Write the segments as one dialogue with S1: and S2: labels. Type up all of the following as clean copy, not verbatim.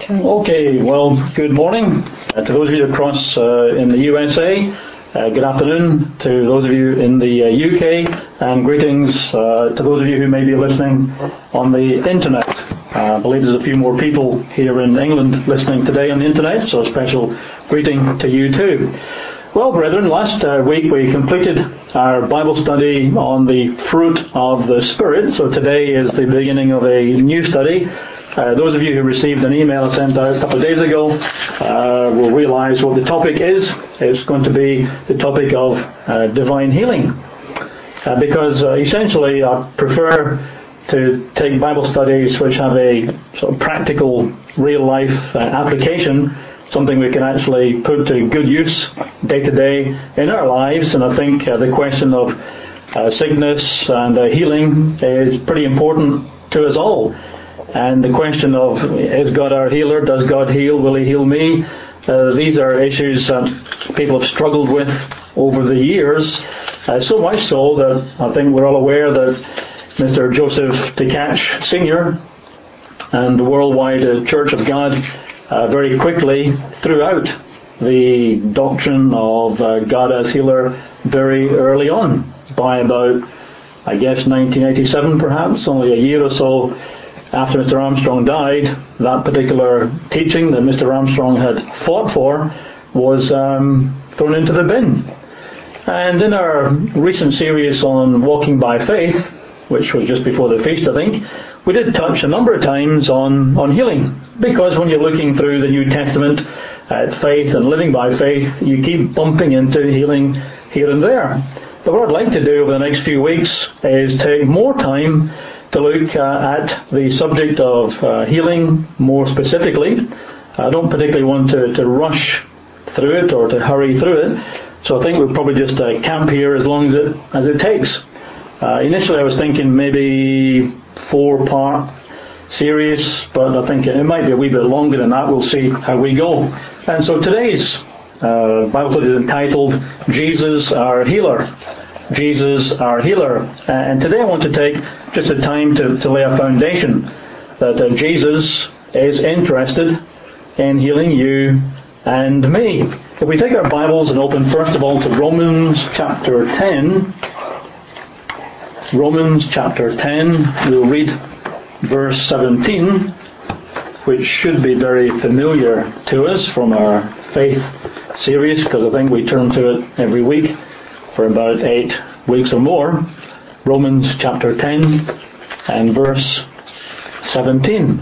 S1: Okay, well, good morning to those of you across in the USA. Good afternoon to those of you in the UK, and greetings to those of you who may be listening on the internet. I believe there's a few more people here in England listening today on the internet, so a special greeting to you too. Well, brethren, last week we completed our Bible study on the fruit of the Spirit, so today is the beginning of a new study. Those of you who received an email sent out a couple of days ago will realize what the topic is. It's going to be the topic of divine healing. Because essentially I prefer to take Bible studies which have a sort of practical, real-life application, something we can actually put to good use day to day in our lives. And I think the question of sickness and healing is pretty important to us all. And the question of, is God our healer? Does God heal? Will He heal me? These are issues that people have struggled with over the years. So much so that I think we're all aware that Mr. Joseph Tkach Sr. and the Worldwide Church of God very quickly threw out the doctrine of God as healer very early on, by about, I guess, 1987 perhaps, only a year or so after Mr. Armstrong died. That particular teaching that Mr. Armstrong had fought for was thrown into the bin. And in our recent series on walking by faith, which was just before the feast I think, we did touch a number of times on healing. Because when you're looking through the New Testament at faith and living by faith, you keep bumping into healing here and there. But what I'd like to do over the next few weeks is take more time to look at the subject of healing more specifically. I don't particularly want to rush through it or to hurry through it, so I think we'll probably just camp here as long as it takes. Initially I was thinking maybe 4-part series, but I think it might be a wee bit longer than that. We'll see how we go. And so today's Bible study is entitled Jesus Our Healer. Jesus our healer. And today I want to take just a time to lay a foundation that Jesus is interested in healing you and me. If we take our Bibles and open first of all to Romans chapter 10. Romans chapter 10, we'll read verse 17, which should be very familiar to us from our faith series, because I think we turn to it every week for about 8 weeks or more. Romans chapter 10 and verse 17.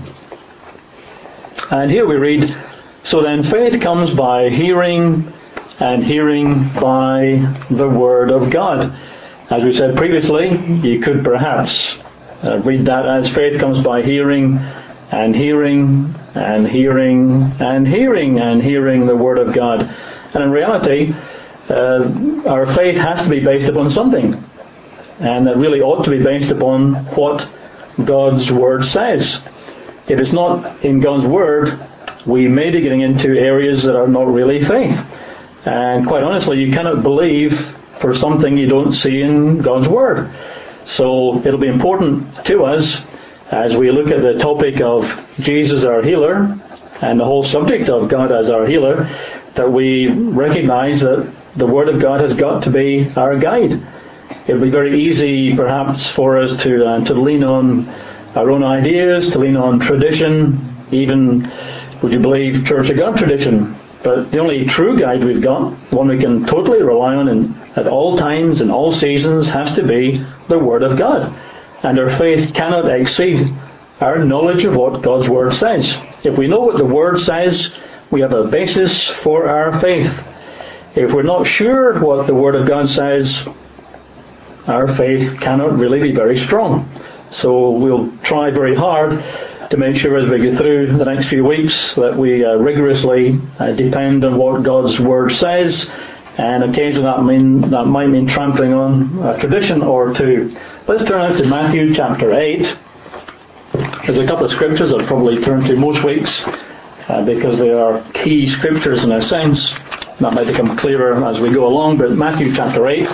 S1: And here we read, "So then faith comes by hearing, and hearing by the word of God." As we said previously, you could perhaps read that as faith comes by hearing, and hearing, and hearing, and hearing, and hearing the word of God. And in reality, our faith has to be based upon something, and it really ought to be based upon what God's Word says. If it's not in God's Word, we may be getting into areas that are not really faith. And quite honestly, you cannot believe for something you don't see in God's Word. So it'll be important to us as we look at the topic of Jesus our healer and the whole subject of God as our healer, that we recognize that the Word of God has got to be our guide. It would be very easy perhaps for us to lean on our own ideas, to lean on tradition, even, would you believe, Church of God tradition. But the only true guide we've got, one we can totally rely on at all times and all seasons, has to be the Word of God. And our faith cannot exceed our knowledge of what God's Word says. If we know what the Word says, we have a basis for our faith. If we're not sure what the Word of God says, our faith cannot really be very strong. So we'll try very hard to make sure as we get through the next few weeks that we rigorously depend on what God's Word says, and occasionally that might mean trampling on a tradition or two. Let's turn out to Matthew chapter 8. There's a couple of scriptures I'll probably turn to most weeks because they are key scriptures in a sense. That might become clearer as we go along, but Matthew chapter 8.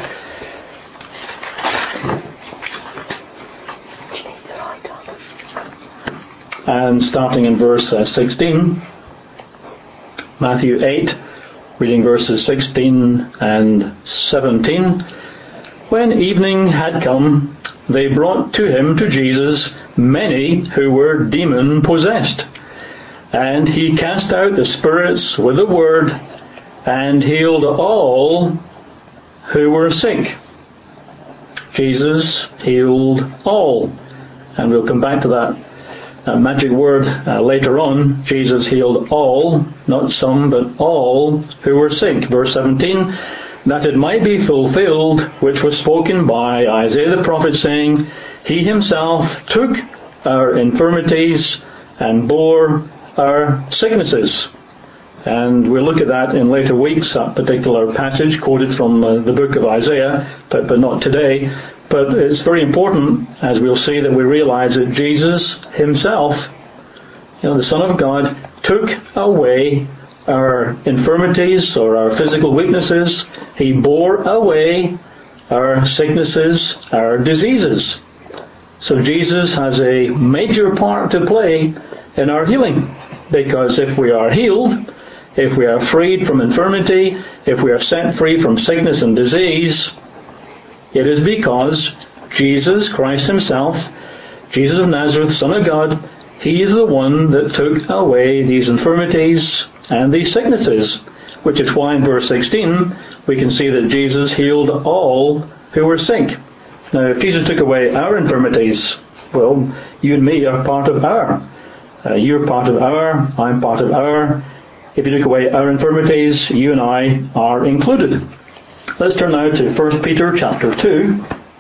S1: and starting in verse 16. Matthew 8, reading verses 16 and 17. When evening had come, they brought to Jesus many who were demon-possessed. And he cast out the spirits with a word, and healed all who were sick. Jesus healed all. And we'll come back to that magic word later on. Jesus healed all, not some, but all who were sick. Verse 17, that it might be fulfilled, which was spoken by Isaiah the prophet, saying, He himself took our infirmities and bore our sicknesses. And we'll look at that in later weeks, that particular passage quoted from the book of Isaiah, but not today. But it's very important, as we'll see, that we realize that Jesus himself, the Son of God, took away our infirmities or our physical weaknesses. He bore away our sicknesses, our diseases. So Jesus has a major part to play in our healing, because if we are healed, if we are freed from infirmity, if we are set free from sickness and disease, it is because Jesus Christ himself, Jesus of Nazareth, Son of God, he is the one that took away these infirmities and these sicknesses, which is why in verse 16 we can see that Jesus healed all who were sick. Now, if Jesus took away our infirmities, well, you and me are part of our. You're part of our, I'm part of our. If you took away our infirmities, you and I are included. Let's turn now to 1 Peter chapter 2.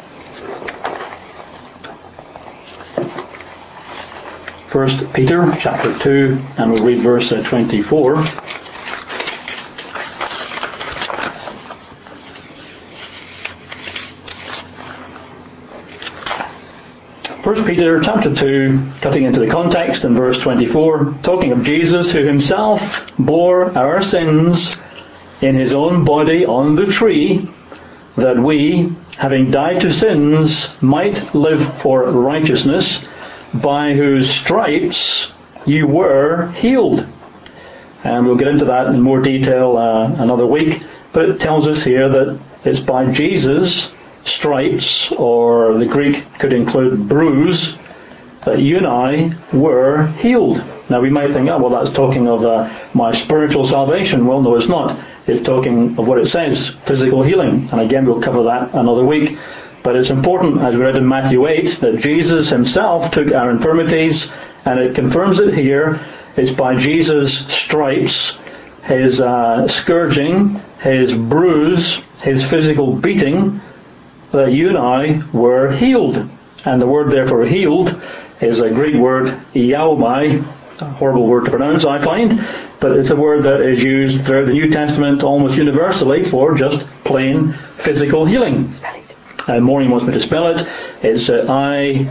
S1: 1 Peter chapter 2, and we'll read verse 24. 1 Peter chapter 2, cutting into the context in verse 24, talking of Jesus who himself bore our sins in his own body on the tree, that we, having died to sins, might live for righteousness, by whose stripes you were healed. And we'll get into that in more detail another week, but it tells us here that it's by Jesus' stripes, or the Greek could include bruise, that you and I were healed. Now we might think, well, that's talking of my spiritual salvation. Well, no, it's not. It's talking of what it says, physical healing. And again, we'll cover that another week. But it's important, as we read in Matthew 8, that Jesus himself took our infirmities, and it confirms it here. It's by Jesus' stripes, his scourging, his bruise, his physical beating, that you and I were healed. And the word there for healed is a Greek word, iaomai, a horrible word to pronounce, I find, but it's a word that is used throughout the New Testament almost universally for just plain physical healing. Maureen wants me to spell it. It's I-A-O-M-A-I,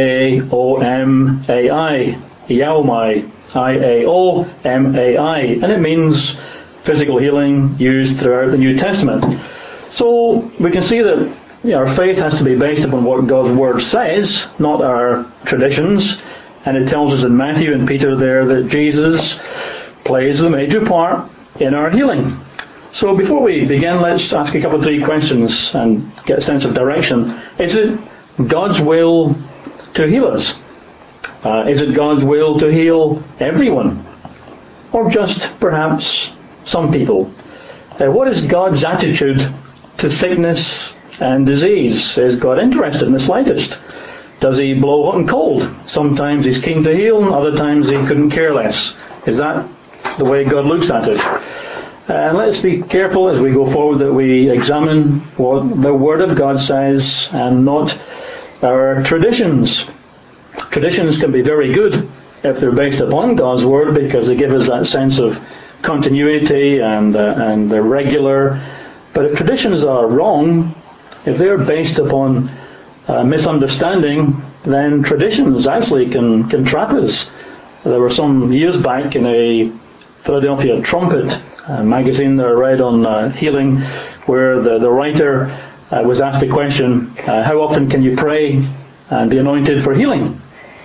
S1: iaomai, I-A-O-M-A-I, and it means physical healing used throughout the New Testament. So we can see that our faith has to be based upon what God's Word says, not our traditions. And it tells us in Matthew and Peter there that Jesus plays the major part in our healing. So before we begin, let's ask a couple of 3 questions and get a sense of direction. Is it God's will to heal us? Is it God's will to heal everyone? Or just perhaps some people? What is God's attitude to sickness and disease? Is God interested in the slightest? Does he blow hot and cold? Sometimes he's keen to heal, and other times he couldn't care less. Is that the way God looks at it? And let's be careful as we go forward that we examine what the Word of God says and not our traditions. Traditions can be very good if they're based upon God's Word, because they give us that sense of continuity and they're regular. But if traditions are wrong, if they're based upon misunderstanding, then traditions actually can trap us. There were some years back in a Philadelphia Trumpet magazine that I read on healing, where the writer was asked the question, how often can you pray and be anointed for healing?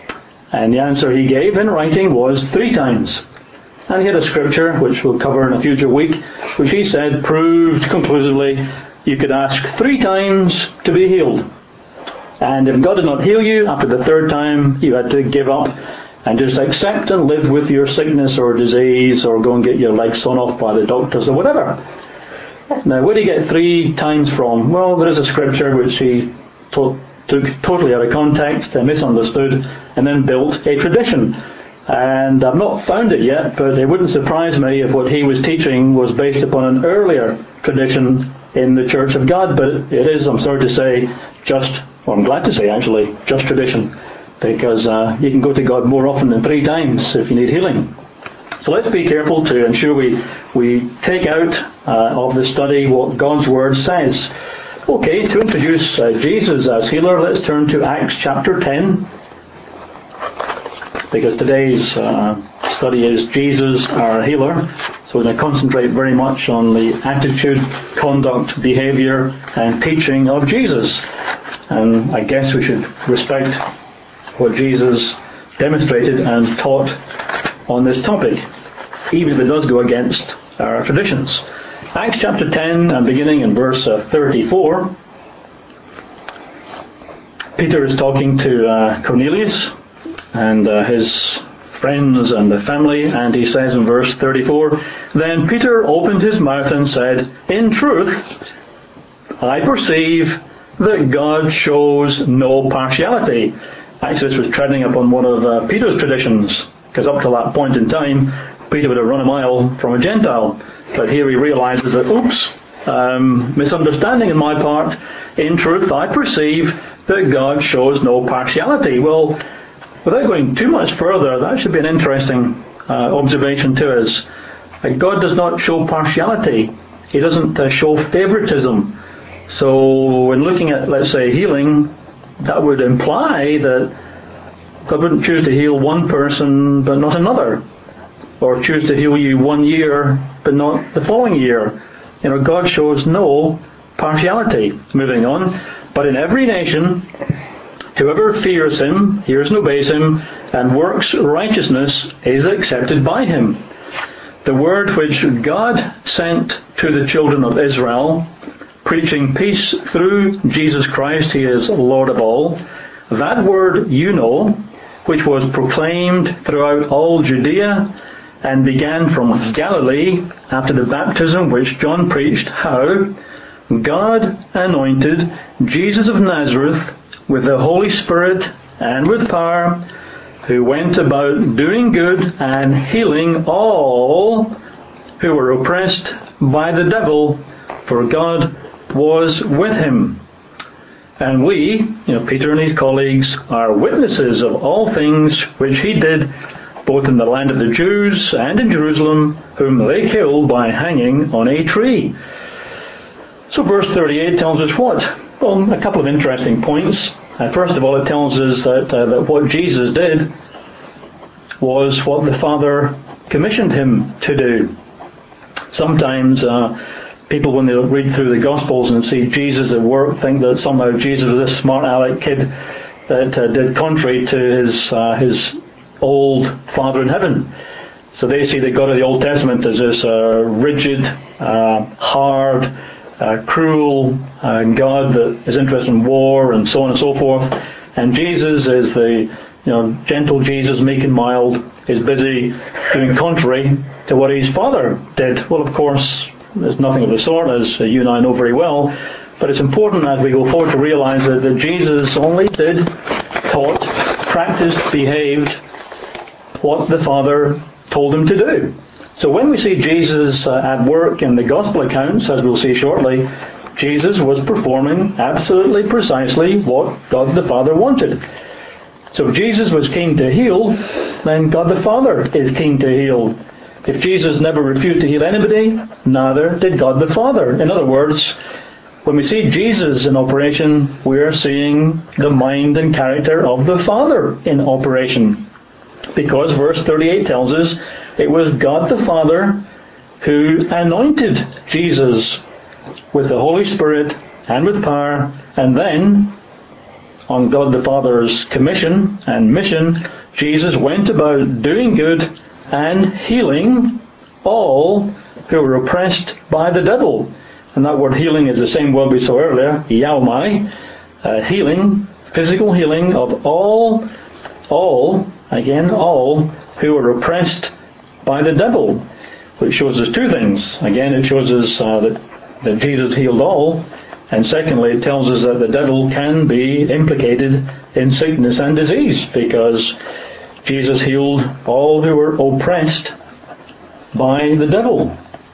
S1: And the answer he gave in writing was 3 times. And he had a scripture, which we'll cover in a future week, which he said proved conclusively you could ask 3 times to be healed. And if God did not heal you after the 3rd time, you had to give up and just accept and live with your sickness or disease, or go and get your leg sawn off by the doctors or whatever. Now, where did he get 3 times from? Well, there is a scripture which he took totally out of context and misunderstood, and then built a tradition. And I've not found it yet, but it wouldn't surprise me if what he was teaching was based upon an earlier tradition in the Church of God. But it is, I'm sorry to say, I'm glad to say actually, just tradition. Because you can go to God more often than 3 times if you need healing. So let's be careful to ensure we take out of the study what God's Word says. Okay, to introduce Jesus as healer, let's turn to Acts chapter 10. Because today's study is Jesus our healer. So we're going to concentrate very much on the attitude, conduct, behavior, and teaching of Jesus. And I guess we should respect what Jesus demonstrated and taught on this topic, even if it does go against our traditions. Acts chapter 10, and beginning in verse 34, Peter is talking to Cornelius and his friends and the family, and he says in verse 34, "Then Peter opened his mouth and said, 'In truth, I perceive that God shows no partiality.'" Actually, this was treading upon one of Peter's traditions, because up to that point in time, Peter would have run a mile from a Gentile. But here he realizes that, misunderstanding on my part. In truth, I perceive that God shows no partiality. Well, without going too much further, that should be an interesting observation to us. God does not show partiality. He doesn't show favoritism. So when looking at, let's say, healing, that would imply that God wouldn't choose to heal one person but not another, or choose to heal you one year but not the following year. God shows no partiality. Moving on, "But in every nation, whoever fears him, hears and obeys him, and works righteousness is accepted by him." The word which God sent to the children of Israel, preaching peace through Jesus Christ, he is Lord of all. That word which was proclaimed throughout all Judea and began from Galilee after the baptism which John preached, how God anointed Jesus of Nazareth with the Holy Spirit and with power, who went about doing good and healing all who were oppressed by the devil, for God was with him. And we, Peter and his colleagues, are witnesses of all things which he did, both in the land of the Jews and in Jerusalem, whom they killed by hanging on a tree. So verse 38 tells us what? Well, a couple of interesting points. First of all, it tells us that what Jesus did was what the Father commissioned him to do. Sometimes people, when they read through the Gospels and see Jesus at work, think that somehow Jesus was this smart aleck kid that did contrary to his old Father in heaven. So they see the God of the Old Testament as this rigid, hard, cruel God that is interested in war and so on and so forth. And Jesus is the gentle Jesus, meek and mild, is busy doing contrary to what his Father did. Well, of course, there's nothing of the sort, as you and I know very well. But it's important as we go forward to realize that Jesus only did, taught, practiced, behaved what the Father told him to do. So when we see Jesus at work in the Gospel accounts, as we'll see shortly, Jesus was performing absolutely precisely what God the Father wanted. So if Jesus was keen to heal, then God the Father is keen to heal. If Jesus never refused to heal anybody, neither did God the Father. In other words, when we see Jesus in operation, we are seeing the mind and character of the Father in operation. Because verse 38 tells us it was God the Father who anointed Jesus with the Holy Spirit and with power, and then, on God the Father's commission and mission, Jesus went about doing good and healing all who were oppressed by the devil. And that word healing is the same word we saw earlier, yaomai, healing, physical healing of all who were oppressed by the devil, which shows us two things. Again, it shows us that Jesus healed all, and secondly, it tells us that the devil can be implicated in sickness and disease, because Jesus healed all who were oppressed by the devil.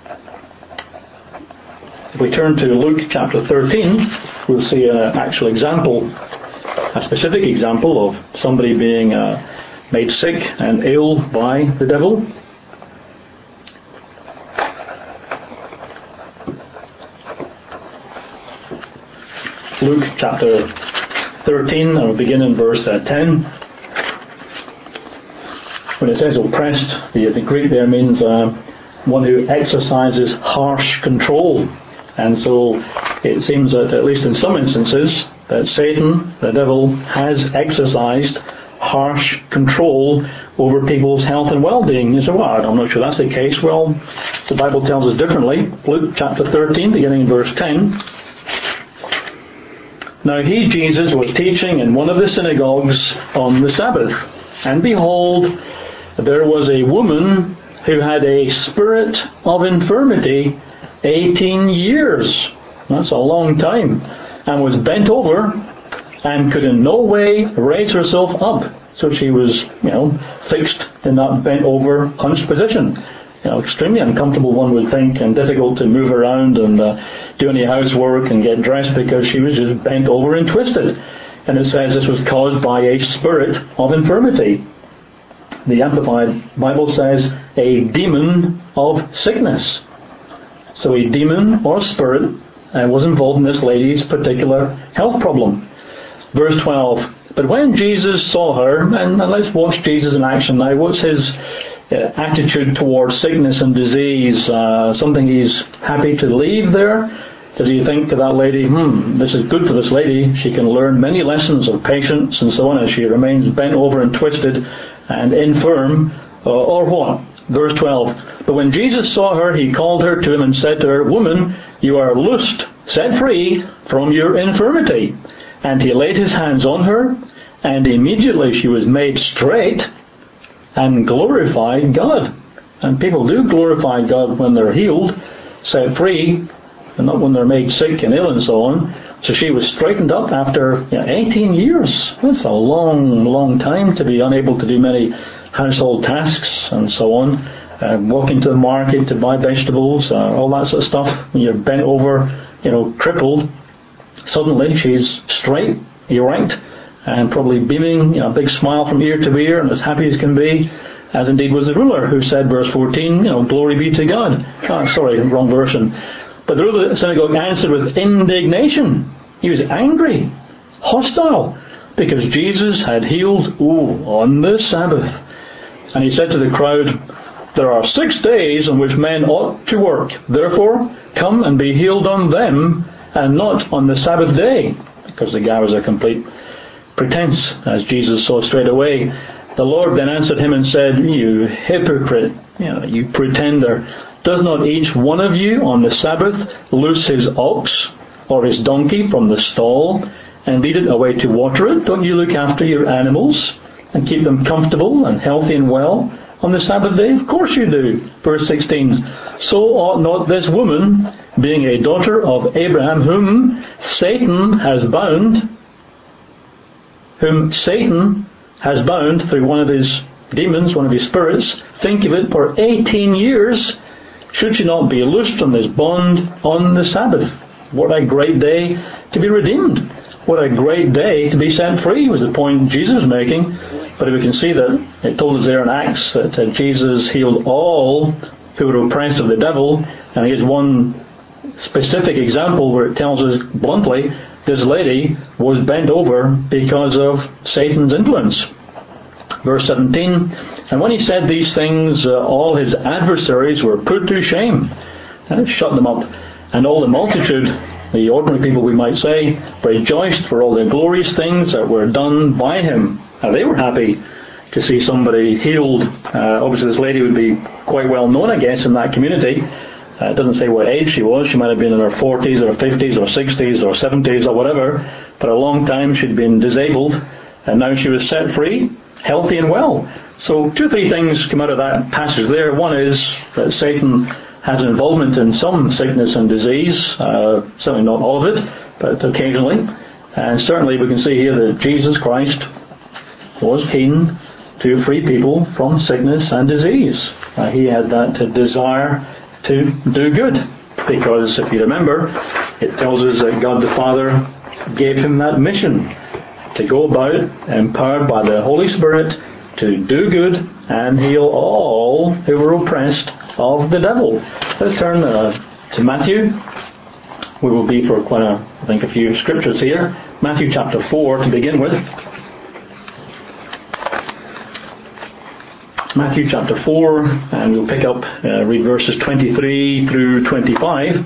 S1: If we turn to Luke chapter 13, we'll see an actual example, a specific example of somebody being made sick and ill by the devil. Luke chapter 13, and we'll begin in verse 10. When it says oppressed, the Greek there means one who exercises harsh control. And so it seems that, at least in some instances, that Satan, the devil, has exercised harsh control over people's health and well-being. You say, well, I'm not sure that's the case. Well, the Bible tells us differently. Luke chapter 13, beginning in verse 10. Now he, Jesus, was teaching in one of the synagogues on the Sabbath. And behold, there was a woman who had a spirit of infirmity 18 years. That's a long time. And was bent over and could in no way raise herself up. So she was, fixed in that bent over, hunched position. Extremely uncomfortable, one would think, and difficult to move around and do any housework and get dressed, because she was just bent over and twisted. And it says this was caused by a spirit of infirmity. The Amplified Bible says a demon of sickness. So a demon or spirit was involved in this lady's particular health problem. Verse 12. But when Jesus saw her, and let's watch Jesus in action now. What's his attitude towards sickness and disease? Something he's happy to leave there? Does he think to that lady, this is good for this lady. She can learn many lessons of patience and so on as she remains bent over and twisted and infirm, or what? Verse 12. But when Jesus saw her, he called her to him and said to her, Woman, you are loosed, set free from your infirmity. And he laid his hands on her, and immediately she was made straight and glorified God. And people do glorify God when they're healed, set free, and not when they're made sick and ill and so on. So she was straightened up after 18 years. That's a long, long time to be unable to do many household tasks and so on. Walking to the market to buy vegetables, all that sort of stuff. When you're bent over, crippled, suddenly she's straight, erect, and probably beaming, a big smile from ear to ear, and as happy as can be, as indeed was the ruler, who said, verse 14, glory be to God. Sorry, wrong version. But the ruler of the synagogue answered with indignation. He was angry, hostile, because Jesus had healed on the Sabbath. And he said to the crowd, there are 6 days on which men ought to work. Therefore, come and be healed on them, and not on the Sabbath day. Because the guy was a complete pretense, as Jesus saw straight away. The Lord then answered him and said, you hypocrite, you pretender, does not each one of you on the Sabbath loose his ox or his donkey from the stall and lead it away to water it? Don't you look after your animals and keep them comfortable and healthy and well on the Sabbath day? Of course you do. Verse 16. So ought not this woman, being a daughter of Abraham, whom Satan has bound through one of his demons, one of his spirits, think of it, for 18 years, should she not be loosed from this bond on the Sabbath? What a great day to be redeemed. What a great day to be set free, was the point Jesus was making. But we can see that it told us there in Acts that Jesus healed all who were oppressed of the devil. And here's one specific example where it tells us bluntly, this lady was bent over because of Satan's influence. Verse 17, and when he said these things, all his adversaries were put to shame. And shut them up. And all the multitude, the ordinary people we might say, rejoiced for all the glorious things that were done by him. And they were happy. to see somebody healed. Obviously this lady would be quite well known, I guess, in that community. It doesn't say what age she was. She might have been in her 40s or 50s or 60s or 70s or whatever, but a long time she'd been disabled, and now she was set free, healthy and well. So 2 or 3 things come out of that passage there. One is that Satan has an involvement in some sickness and disease, certainly not all of it, but occasionally. And certainly we can see here that Jesus Christ was keen to free people from sickness and disease. He had that desire to do good, because if you remember, it tells us that God the Father gave him that mission to go about, empowered by the Holy Spirit, to do good and heal all who were oppressed of the devil. Let's turn to Matthew. We will be for quite a few scriptures here. Matthew chapter 4 to begin with. Matthew chapter 4, and we'll pick up, read verses 23 through 25.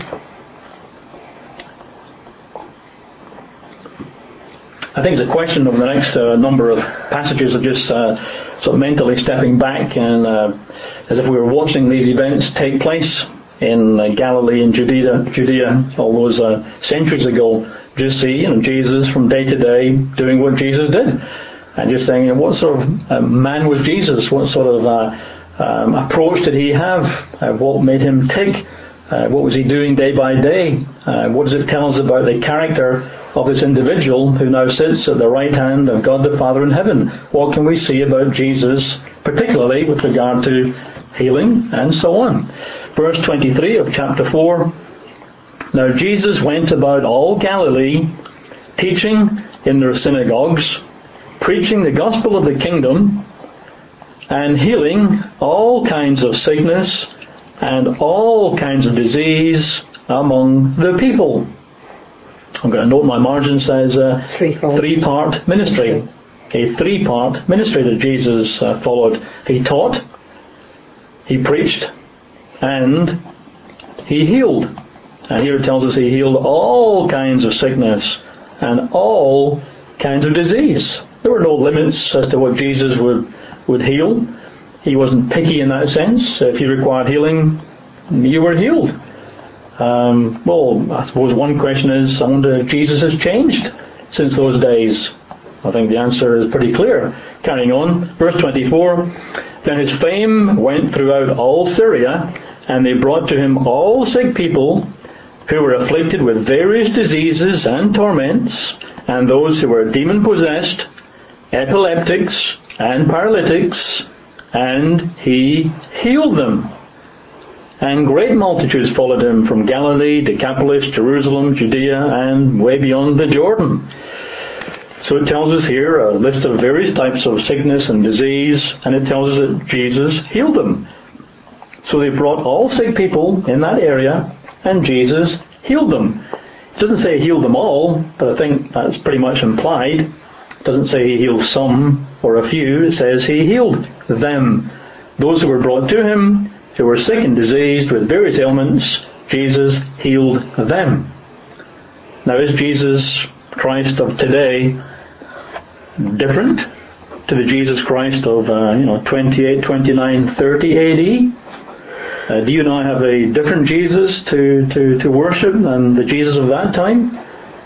S1: I think it's a question over the next number of passages of just sort of mentally stepping back and as if we were watching these events take place in Galilee and Judea all those centuries ago. Just see, Jesus from day to day doing what Jesus did. And just saying, what sort of man was Jesus? What sort of approach did he have? What made him tick? What was he doing day by day? What does it tell us about the character of this individual who now sits at the right hand of God the Father in heaven? What can we see about Jesus, particularly with regard to healing and so on? Verse 23 of chapter 4. Now Jesus went about all Galilee, teaching in their synagogues, preaching the gospel of the kingdom, and healing all kinds of sickness and all kinds of disease among the people. I'm going to note my margin says three-part ministry. A three-part ministry that Jesus followed. He taught, he preached, and he healed. And here it tells us he healed all kinds of sickness and all kinds of disease. There were no limits as to what Jesus would heal. He wasn't picky in that sense. If you required healing, you were healed. Well, I suppose one question is, I wonder if Jesus has changed since those days. I think the answer is pretty clear. Carrying on, verse 24, then his fame went throughout all Syria, and they brought to him all sick people who were afflicted with various diseases and torments, and those who were demon-possessed, epileptics, and paralytics, and he healed them. And great multitudes followed him from Galilee, Decapolis, Jerusalem, Judea, and way beyond the Jordan. So it tells us here a list of various types of sickness and disease, and it tells us that Jesus healed them. So they brought all sick people in that area, and Jesus healed them. It doesn't say he healed them all, but I think that's pretty much implied. It doesn't say he healed some or a few. It says he healed them. Those who were brought to him, who were sick and diseased with various ailments, Jesus healed them. Now, is Jesus Christ of today different to the Jesus Christ of 28, 29, 30 AD? Do you now have a different Jesus to worship than the Jesus of that time?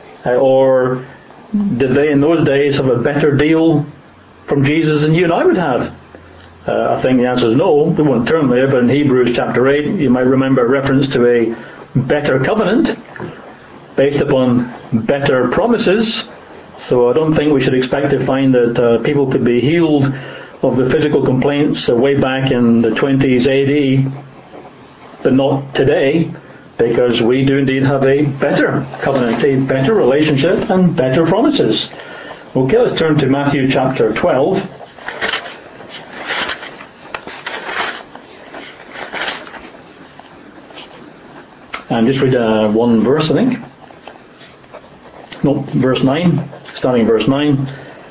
S1: Or did they in those days have a better deal from Jesus than you and I would have? I think the answer is no. We won't turn there, but in Hebrews chapter 8, you might remember a reference to a better covenant based upon better promises. So I don't think we should expect to find that people could be healed of the physical complaints way back in the 20s AD, but not today, because we do indeed have a better covenant, a better relationship, and better promises. Okay, let's turn to Matthew chapter 12. And just read one verse, I think. No, verse 9, starting in verse 9.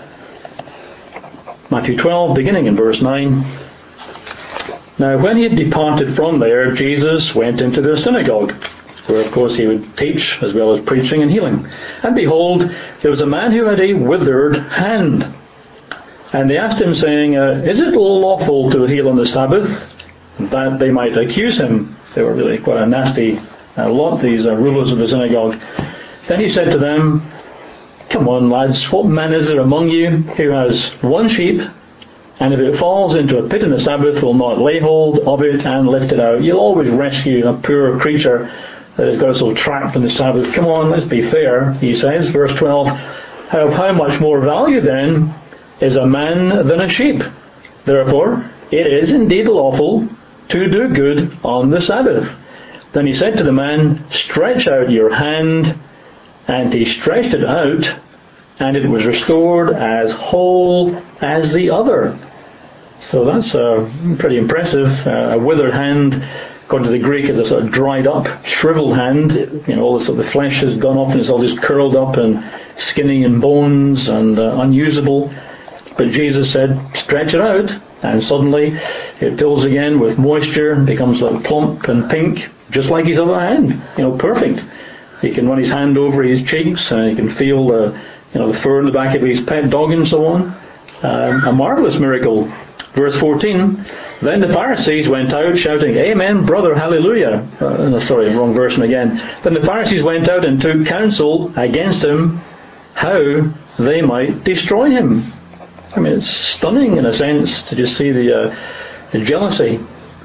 S1: Matthew 12, beginning in verse 9. Now when he had departed from there, Jesus went into their synagogue, where of course he would teach as well as preaching and healing. And behold, there was a man who had a withered hand. And they asked him, saying, is it lawful to heal on the Sabbath? That they might accuse him. They were really quite a nasty lot, these rulers of the synagogue. Then he said to them, come on, lads, what man is there among you who has one sheep, and if it falls into a pit on the Sabbath, will not lay hold of it and lift it out? You'll always rescue a poor creature that has got itself trapped on the Sabbath. Come on, let's be fair, he says. Verse 12, how much more value then is a man than a sheep? Therefore, it is indeed lawful to do good on the Sabbath. Then he said to the man, stretch out your hand. And he stretched it out, and it was restored as whole as the other. So that's pretty impressive. A withered hand, according to the Greek, is a sort of dried up, shriveled hand. You know, all the sort of flesh has gone off and it's all just curled up and skinny and bones and unusable. But Jesus said, stretch it out, and suddenly it fills again with moisture and becomes like plump and pink, just like his other hand. You know, perfect. He can run his hand over his cheeks, and he can feel the fur in the back of his pet dog and so on. A marvelous miracle. Verse 14, then the Pharisees went out shouting, Amen, brother, hallelujah. Sorry, wrong version again. Then the Pharisees went out and took counsel against him, how they might destroy him. I mean, it's stunning in a sense to just see the jealousy,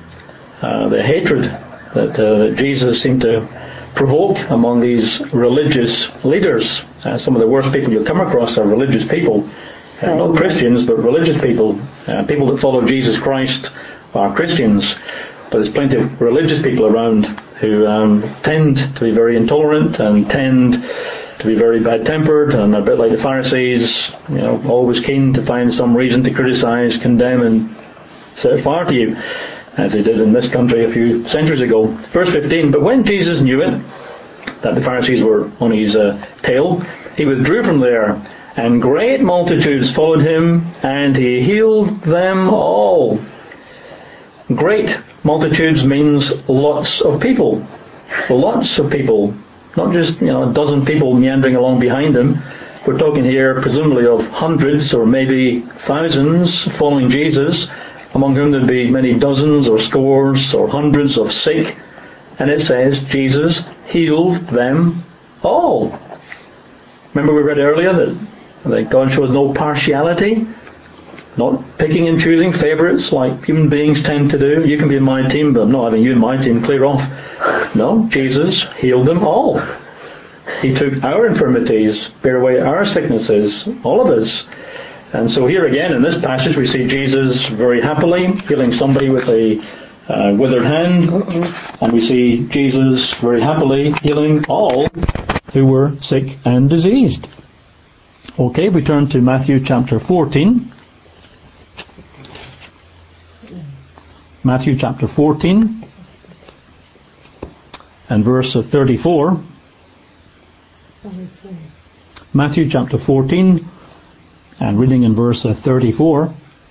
S1: the hatred that Jesus seemed to provoke among these religious leaders. Some of the worst people you'll come across are religious people. Not Christians, but religious people. People that follow Jesus Christ are Christians. But there's plenty of religious people around who tend to be very intolerant and tend to be very bad-tempered and a bit like the Pharisees, always keen to find some reason to criticize, condemn, and set fire to you, as they did in this country a few centuries ago. Verse 15, but when Jesus knew it, that the Pharisees were on his tail, he withdrew from there, and great multitudes followed him, and he healed them all. Great multitudes means lots of people. Lots of people. Not just a dozen people meandering along behind him. We're talking here presumably of hundreds or maybe thousands following Jesus, among whom there'd be many dozens or scores or hundreds of sick. And it says Jesus healed them all. Remember we read earlier that God shows no partiality, not picking and choosing favourites like human beings tend to do. You can be in my team, but I'm not having you in my team, clear off. No, Jesus healed them all. He took our infirmities, bare away our sicknesses, all of us. And so here again in this passage we see Jesus very happily healing somebody with a withered hand, and we see Jesus very happily healing all who were sick and diseased. Okay, we turn to Matthew chapter 14. Matthew chapter 14 and verse 34. Matthew chapter 14 and reading in verse 34.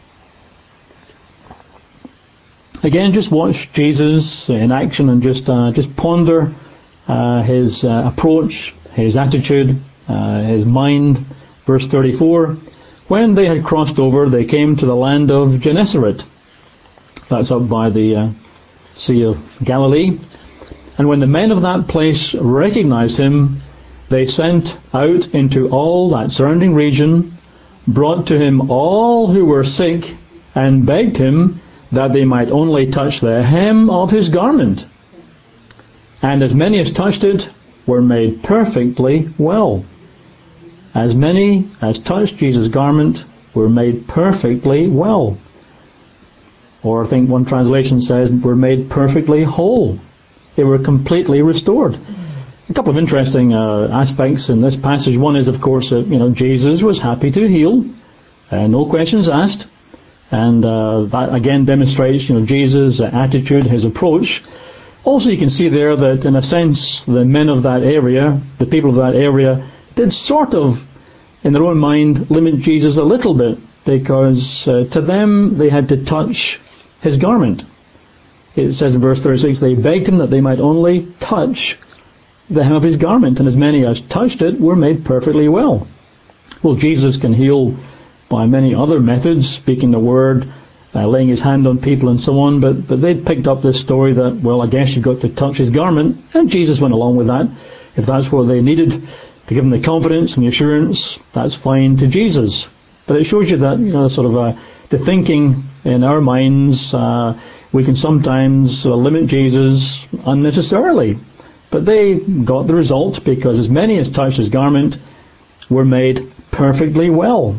S1: Again, just watch Jesus in action and just ponder his approach, his attitude, his mind. Verse 34, when they had crossed over, they came to the land of Gennesaret. That's up by the Sea of Galilee. And when the men of that place recognized him, they sent out into all that surrounding region, brought to him all who were sick, and begged him that they might only touch the hem of his garment. And as many as touched it were made perfectly well. As many as touched Jesus' garment were made perfectly well. Or I think one translation says, were made perfectly whole. They were completely restored. A couple of interesting aspects in this passage. One is, of course, that Jesus was happy to heal, no questions asked, and that again demonstrates Jesus' attitude, his approach. Also, you can see there that, in a sense, the men of that area, the people of that area, did sort of, in their own mind, limit Jesus a little bit, because to them they had to touch his garment. It says in verse 36, they begged him that they might only touch the hem of his garment, and as many as touched it were made perfectly well. Well, Jesus can heal by many other methods, speaking the word, laying his hand on people and so on, but they'd picked up this story that, well, I guess you've got to touch his garment, and Jesus went along with that. If that's what they needed to give them the confidence and the assurance, that's fine to Jesus. But it shows you that, sort of the thinking in our minds, we can sometimes limit Jesus unnecessarily. But they got the result, because as many as touched his garment were made perfectly well.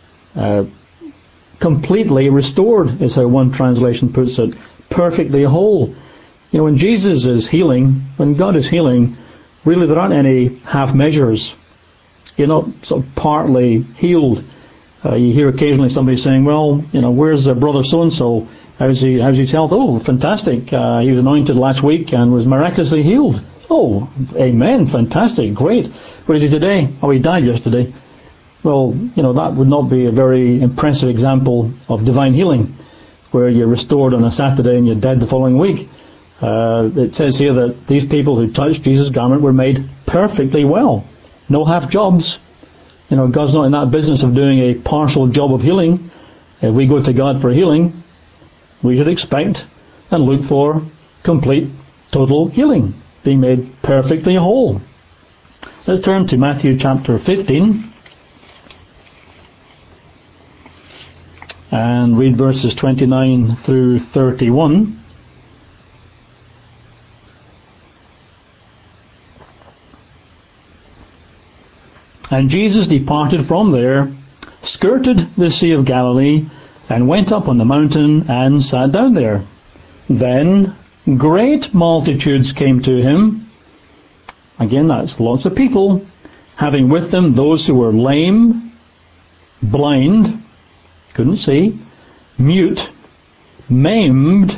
S1: Completely restored is how one translation puts it. Perfectly whole. When Jesus is healing, when God is healing, really there aren't any half measures. You're not sort of partly healed. You hear occasionally somebody saying, well, where's brother so-and-so? How's his health? Oh, fantastic. He was anointed last week and was miraculously healed. Oh, amen. Fantastic. Great. Where is he today? Oh, he died yesterday. Well, that would not be a very impressive example of divine healing, where you're restored on a Saturday and you're dead the following week. It says here that these people who touched Jesus' garment were made perfectly well. No half jobs. God's not in that business of doing a partial job of healing. If we go to God for healing, we should expect and look for complete, total healing, being made perfectly whole. Let's turn to Matthew chapter 15 and read verses 29 through 31. And Jesus departed from there, skirted the Sea of Galilee, and went up on the mountain and sat down there. Then great multitudes came to him. Again, that's lots of people, having with them those who were lame, blind, couldn't see, mute, maimed,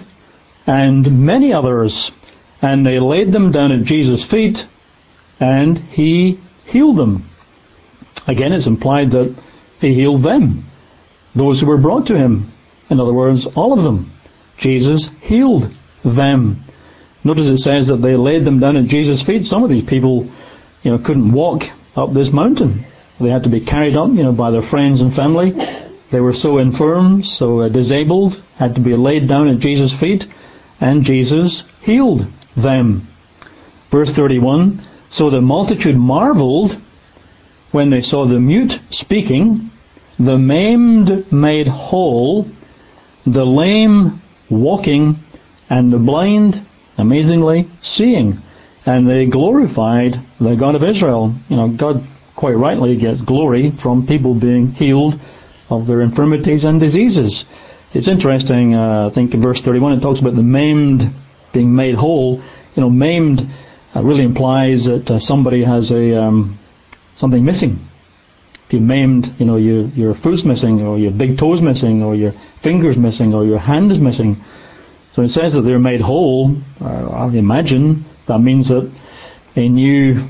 S1: and many others. And they laid them down at Jesus' feet, and he healed them. Again, it's implied that he healed them, those who were brought to him. In other words, all of them. Jesus healed them. Notice it says that they laid them down at Jesus' feet. Some of these people, couldn't walk up this mountain. They had to be carried up, by their friends and family. They were so infirm, so disabled, had to be laid down at Jesus' feet, and Jesus healed them. Verse 31, so the multitude marveled when they saw the mute speaking, the maimed made whole, the lame walking, and the blind, amazingly, seeing. And they glorified the God of Israel. God quite rightly gets glory from people being healed of their infirmities and diseases. It's interesting, I think in verse 31 it talks about the maimed being made whole. Maimed really implies that somebody has something missing. If you're maimed, your foot's missing, or your big toe's missing, or your finger's missing, or your hand is missing. So it says that they're made whole. I imagine that means that a new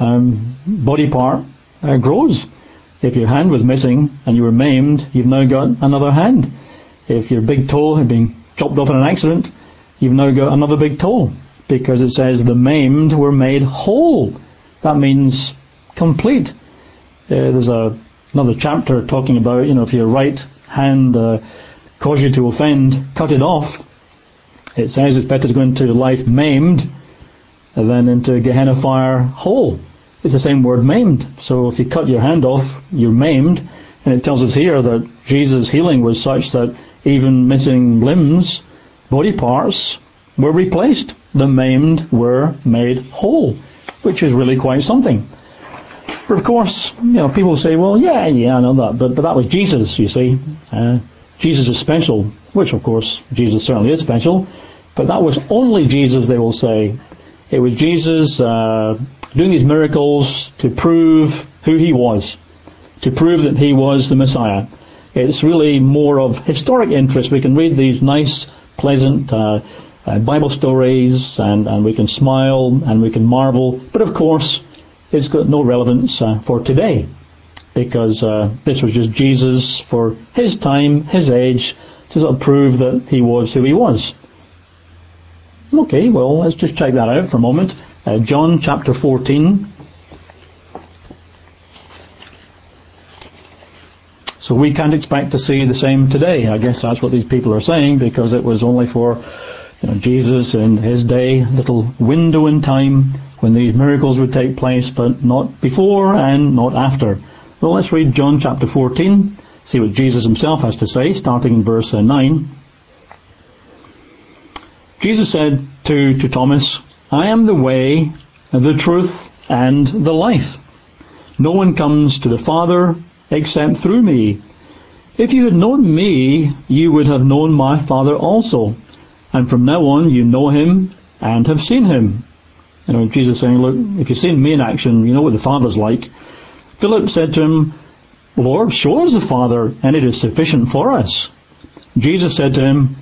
S1: body part grows. If your hand was missing and you were maimed, you've now got another hand. If your big toe had been chopped off in an accident, you've now got another big toe, because it says the maimed were made whole. That means complete. There's another chapter talking about, if your right hand cause you to offend, cut it off. It says it's better to go into life maimed than into Gehenna fire whole. It's the same word, maimed. So if you cut your hand off, you're maimed. And it tells us here that Jesus' healing was such that even missing limbs, body parts, were replaced. The maimed were made whole, which is really quite something. But of course, people say, well, yeah, I know that, but that was Jesus, you see. Jesus is special, which of course, Jesus certainly is special, but that was only Jesus, they will say. It was Jesus doing these miracles to prove who he was, to prove that he was the Messiah. It's really more of historic interest. We can read these nice, pleasant Bible stories, and we can smile and we can marvel, but of course, it's got no relevance for today, because this was just Jesus for his time, his age, to sort of prove that he was who he was. Okay, well, let's just check that out for a moment. John chapter 14. So we can't expect to see the same today. I guess that's what these people are saying, because it was only for Jesus in his day, little window in time when these miracles would take place, but not before and not after. Well, let's read John chapter 14, see what Jesus himself has to say, starting in verse 9. Jesus said to Thomas, I am the way, the truth, and the life. No one comes to the Father except through me. If you had known me, you would have known my Father also. And from now on you know him and have seen him. Jesus saying, look, if you've seen me in action, you know what the Father's like. Philip said to him, Lord, show us the Father, and it is sufficient for us. Jesus said to him,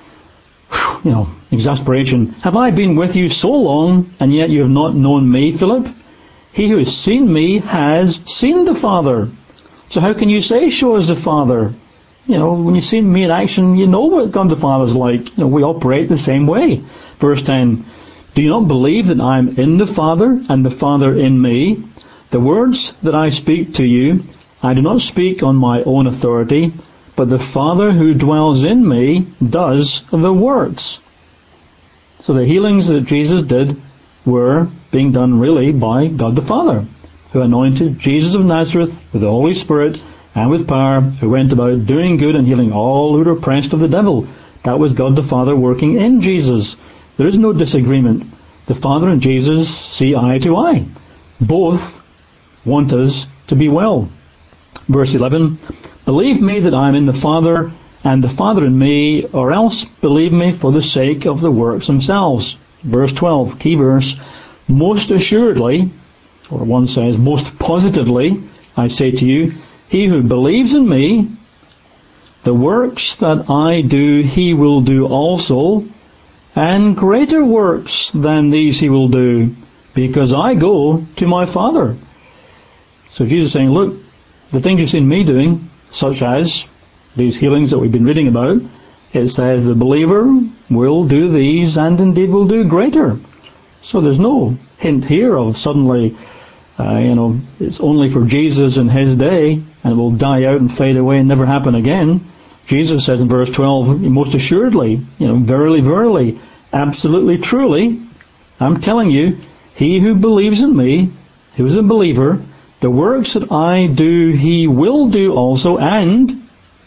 S1: exasperation, have I been with you so long, and yet you have not known me, Philip? He who has seen me has seen the Father. So how can you say, show us the Father? When you've seen me in action, you know what God the Father's like. We operate the same way. Verse 10, do you not believe that I am in the Father, and the Father in me? The words that I speak to you, I do not speak on my own authority, but the Father who dwells in me does the works. So the healings that Jesus did were being done really by God the Father, who anointed Jesus of Nazareth with the Holy Spirit and with power, who went about doing good and healing all who were oppressed of the devil. That was God the Father working in Jesus. There is no disagreement. The Father and Jesus see eye to eye. Both want us to be well. Verse 11, believe me that I am in the Father, and the Father in me, or else believe me for the sake of the works themselves. Verse 12, key verse, most assuredly, or one says most positively, I say to you, he who believes in me, the works that I do, he will do also, and greater works than these he will do, because I go to my Father. So Jesus is saying, look, the things you've seen me doing, such as these healings that we've been reading about, it says the believer will do these and indeed will do greater. So there's no hint here of suddenly, it's only for Jesus in his day and it will die out and fade away and never happen again. Jesus says in verse 12, most assuredly, verily, verily, absolutely, truly, I'm telling you, he who believes in me, who is a believer, the works that I do, he will do also, and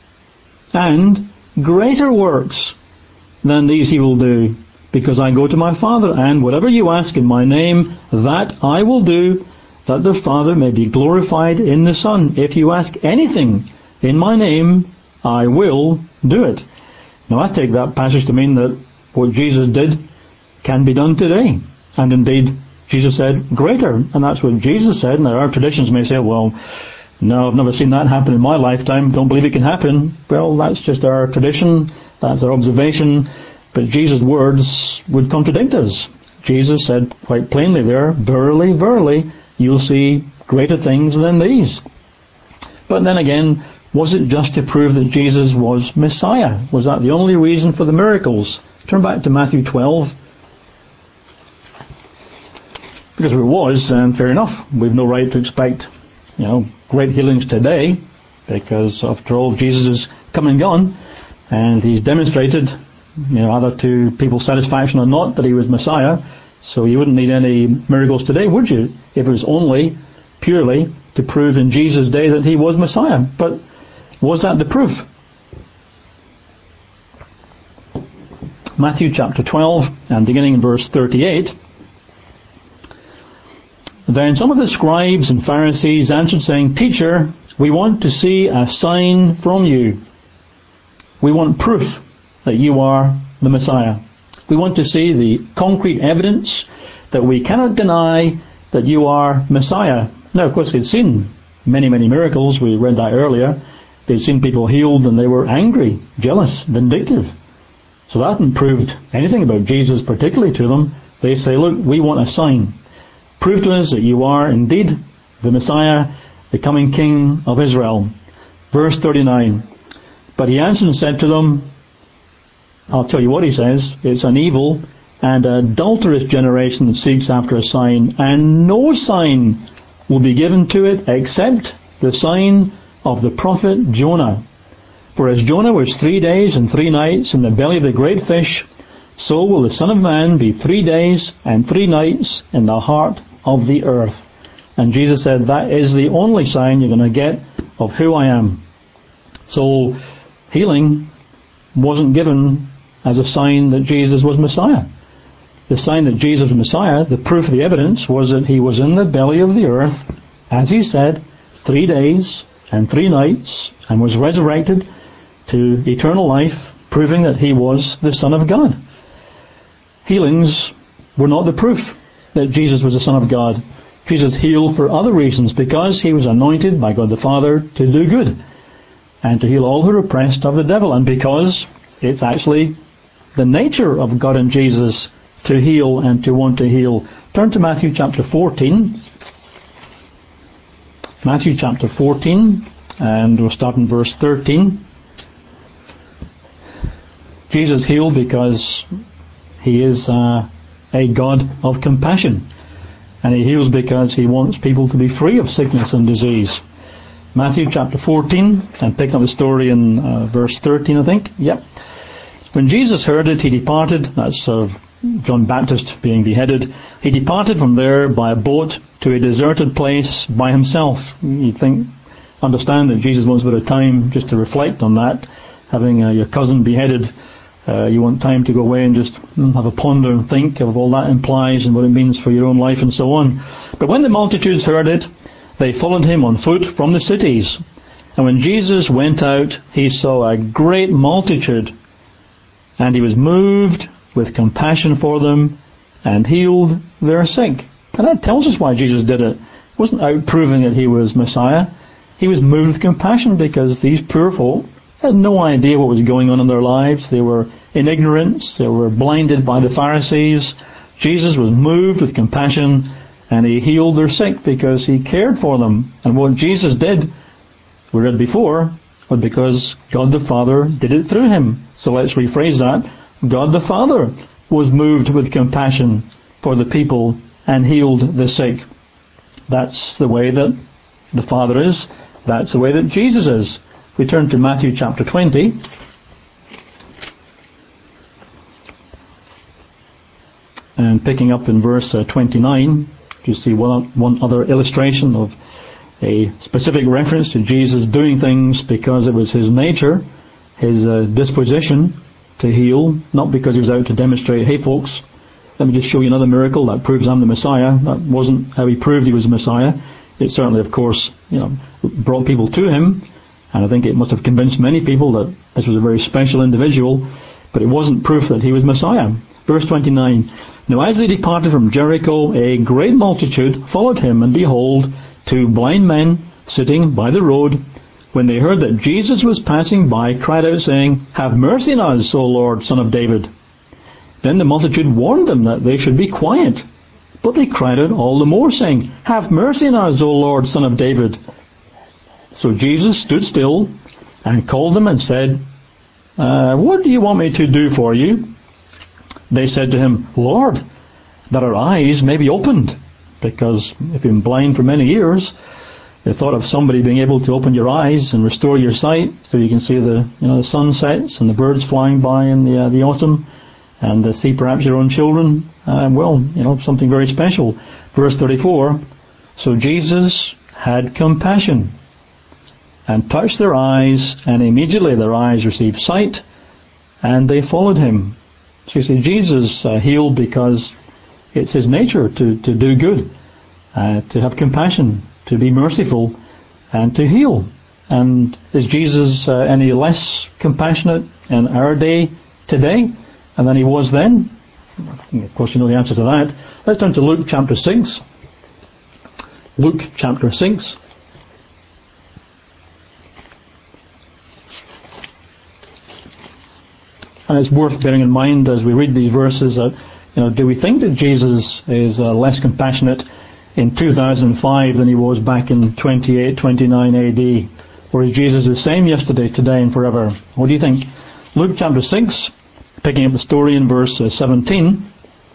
S1: greater works than these he will do, because I go to my Father, and whatever you ask in my name, that I will do, that the Father may be glorified in the Son. If you ask anything in my name, I will do it. Now I take that passage to mean that what Jesus did can be done today. And indeed, Jesus said, greater. And that's what Jesus said. Now our traditions may say, well, no, I've never seen that happen in my lifetime. Don't believe it can happen. Well, that's just our tradition. That's our observation. But Jesus' words would contradict us. Jesus said quite plainly there, verily, verily, you'll see greater things than these. But then again, was it just to prove that Jesus was Messiah? Was that the only reason for the miracles? Turn back to Matthew 12. Because if it was, then fair enough. We've no right to expect, great healings today, because after all, Jesus is come and gone, and he's demonstrated, either to people's satisfaction or not, that he was Messiah. So you wouldn't need any miracles today, would you? If it was only purely to prove in Jesus' day that he was Messiah. But was that the proof? Matthew chapter 12, and beginning in verse 38. Then some of the scribes and Pharisees answered, saying, Teacher, we want to see a sign from you. We want proof that you are the Messiah. We want to see the concrete evidence that we cannot deny that you are Messiah. Now, of course, they'd seen many, many miracles. We read that earlier. They'd seen people healed and they were angry, jealous, vindictive. So that hadn't proved anything about Jesus particularly to them. They say, look, we want a sign. Prove to us that you are indeed the Messiah, the coming King of Israel. Verse 39. But he answered and said to them, I'll tell you what he says, it's an evil and adulterous generation that seeks after a sign, and no sign will be given to it except the sign of the prophet Jonah. For as Jonah was 3 days and 3 nights in the belly of the great fish, so will the Son of Man be 3 days and 3 nights in the heart of the earth. And Jesus said, that is the only sign you're going to get of who I am. So healing wasn't given as a sign that Jesus was Messiah. The sign that Jesus was Messiah, the proof, the evidence, was that he was in the belly of the earth, as he said, 3 days and 3 nights, and was resurrected to eternal life, proving that he was the Son of God. Healings were not the proof that Jesus was the Son of God. Jesus healed for other reasons, because he was anointed by God the Father to do good and to heal all who are oppressed of the devil, and because it's actually the nature of God and Jesus to heal and to want to heal. Turn to Matthew chapter 14. Matthew chapter 14, and we'll start in verse 13. Jesus healed because he is a God of compassion. And he heals because he wants people to be free of sickness and disease. Matthew chapter 14, and picking up the story in verse 13, I think. Yep. When Jesus heard it, he departed. That's John Baptist being beheaded. He departed from there by a boat to a deserted place by himself. You'd understand that Jesus wants a bit of time just to reflect on that. Having your cousin beheaded, you want time to go away and just have a ponder and think of all that implies and what it means for your own life and so on. But when the multitudes heard it, they followed him on foot from the cities. And when Jesus went out, he saw a great multitude, and he was moved with compassion for them and healed their sick. And that tells us why Jesus did it. It wasn't out proving that he was Messiah. He was moved with compassion because these poor folk had no idea what was going on in their lives. They were in ignorance. They were blinded by the Pharisees. Jesus was moved with compassion, and he healed their sick because he cared for them. And what Jesus did, we read before, was because God the Father did it through him. So let's rephrase that. God the Father was moved with compassion for the people and healed the sick. That's the way that the Father is. That's the way that Jesus is. We turn to Matthew chapter 20. And picking up in verse 29, you see one other illustration of a specific reference to Jesus doing things because it was his nature, his disposition to heal, not because he was out to demonstrate, hey folks, let me just show you another miracle that proves I'm the Messiah. That wasn't how he proved he was the Messiah. It certainly, of course, brought people to him. And I think it must have convinced many people that this was a very special individual, but it wasn't proof that he was Messiah. Verse 29, Now as they departed from Jericho, a great multitude followed him, and behold, 2 blind men sitting by the road, when they heard that Jesus was passing by, cried out, saying, Have mercy on us, O Lord, Son of David. Then the multitude warned them that they should be quiet. But they cried out all the more, saying, Have mercy on us, O Lord, Son of David. So Jesus stood still and called them and said, What do you want me to do for you? They said to him, Lord, that our eyes may be opened. Because if you've been blind for many years, the thought of somebody being able to open your eyes and restore your sight so you can see the sunsets and the birds flying by in the autumn and see perhaps your own children, something very special. Verse 34, So Jesus had compassion and touched their eyes, and immediately their eyes received sight, and they followed him. So you see, Jesus healed because it's his nature to do good, to have compassion, to be merciful, and to heal. And is Jesus any less compassionate in our day today than he was then? Of course, you know the answer to that. Let's turn to Luke chapter 6. Luke chapter 6. And it's worth bearing in mind as we read these verses that, do we think that Jesus is less compassionate in 2005 than he was back in 28, 29 AD? Or is Jesus the same yesterday, today, and forever? What do you think? Luke chapter 6, picking up the story in verse 17.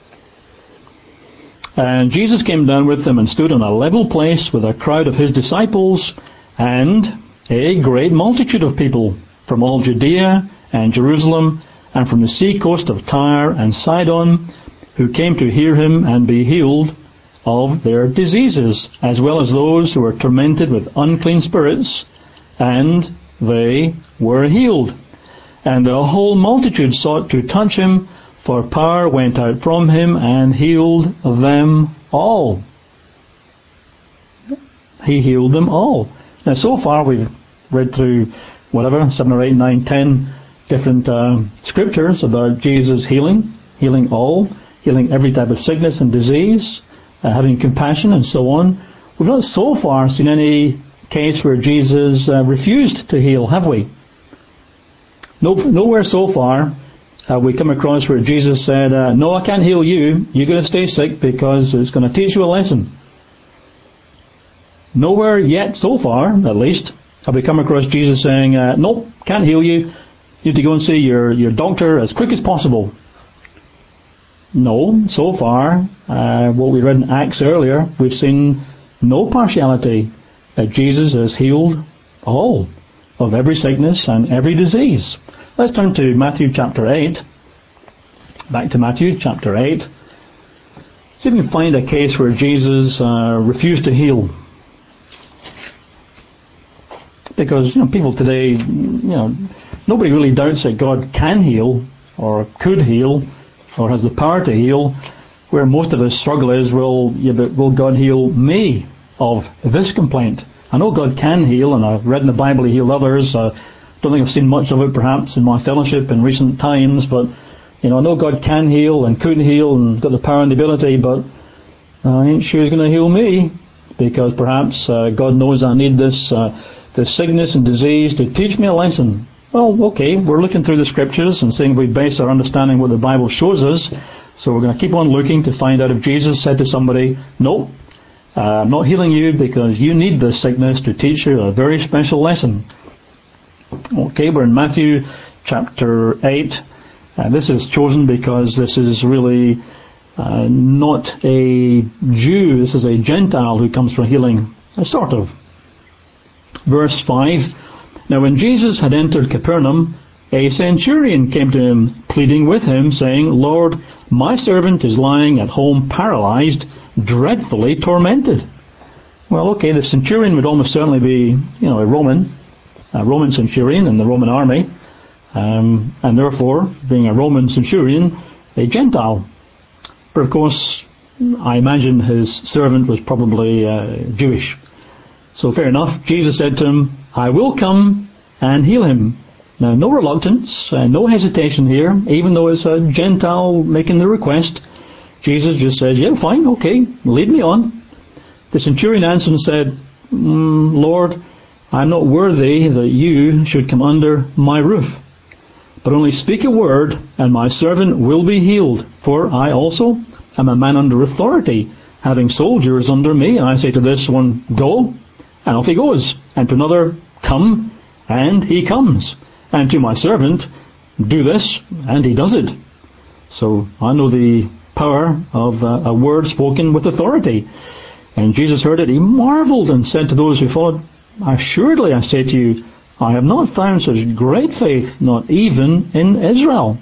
S1: And Jesus came down with them and stood on a level place with a crowd of his disciples, and a great multitude of people from all Judea and Jerusalem and from the sea coast of Tyre and Sidon, who came to hear him and be healed of their diseases, as well as those who were tormented with unclean spirits, and they were healed. And the whole multitude sought to touch him, for power went out from him and healed them all. He healed them all. Now, so far we've read through 7 or 8, 9, 10 different scriptures about Jesus healing all, healing every type of sickness and disease, having compassion and so on. We've not so far seen any case where Jesus refused to heal, have we? Nowhere so far have we come across where Jesus said, no, I can't heal you. You're going to stay sick because it's going to teach you a lesson. Nowhere yet so far, at least, have we come across Jesus saying, nope, can't heal you. You need to go and see your doctor as quick as possible. No, so far, what we read in Acts earlier, we've seen no partiality, that Jesus has healed all of every sickness and every disease. Let's turn to Matthew chapter 8. Back to Matthew chapter 8. See if we can find a case where Jesus refused to heal. Because, people today, nobody really doubts that God can heal, or could heal, or has the power to heal. Where most of us struggle is, but will God heal me of this complaint? I know God can heal, and I've read in the Bible He healed others. Don't think I've seen much of it perhaps in my fellowship in recent times, but I know God can heal and could heal and got the power and the ability, but I ain't sure He's going to heal me, because perhaps God knows I need this sickness and disease to teach me a lesson. Well, okay, we're looking through the scriptures and seeing if we base our understanding what the Bible shows us. So we're going to keep on looking to find out if Jesus said to somebody, no, I'm not healing you because you need this sickness to teach you a very special lesson. Okay, we're in Matthew chapter 8. This is chosen because this is really not a Jew, this is a Gentile who comes for healing, sort of. Verse 5, Now when Jesus had entered Capernaum, a centurion came to him, pleading with him, saying, Lord, my servant is lying at home paralyzed, dreadfully tormented. Well, okay, the centurion would almost certainly be, a Roman centurion in the Roman army, and therefore, being a Roman centurion, a Gentile. But of course, I imagine his servant was probably Jewish. So fair enough, Jesus said to him, I will come and heal him. Now, no reluctance, no hesitation here, even though it's a Gentile making the request. Jesus just says, yeah, fine, okay, lead me on. The centurion answered and said, Lord, I'm not worthy that you should come under my roof. But only speak a word, and my servant will be healed. For I also am a man under authority, having soldiers under me. And I say to this one, go, and off he goes. And to another, come, and he comes. And to my servant, do this, and he does it. So I know the power of a word spoken with authority. And Jesus heard it, he marveled and said to those who followed, Assuredly I say to you, I have not found such great faith, not even in Israel.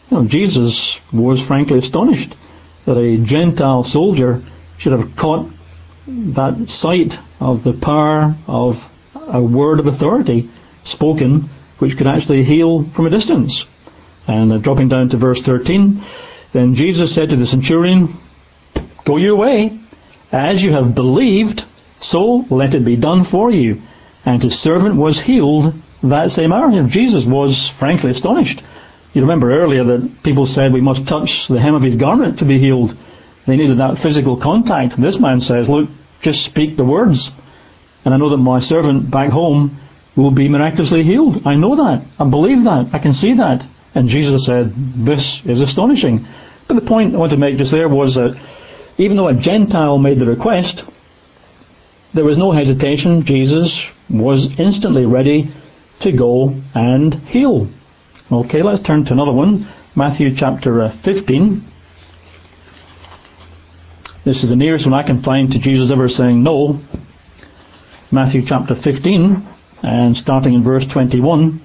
S1: Jesus was frankly astonished that a Gentile soldier should have caught that sight of the power of a word of authority spoken, which could actually heal from a distance. And dropping down to verse 13, then Jesus said to the centurion, Go your way, as you have believed, so let it be done for you. And his servant was healed that same hour. Jesus was frankly astonished. You remember earlier that people said we must touch the hem of his garment to be healed. They needed that physical contact. And this man says, look, just speak the words, and I know that my servant back home will be miraculously healed. I know that. I believe that. I can see that. And Jesus said, this is astonishing. But the point I want to make just there was that even though a Gentile made the request, there was no hesitation. Jesus was instantly ready to go and heal. Okay, let's turn to another one. Matthew chapter 15. This is the nearest one I can find to Jesus ever saying no. Matthew chapter 15. and starting in verse 21.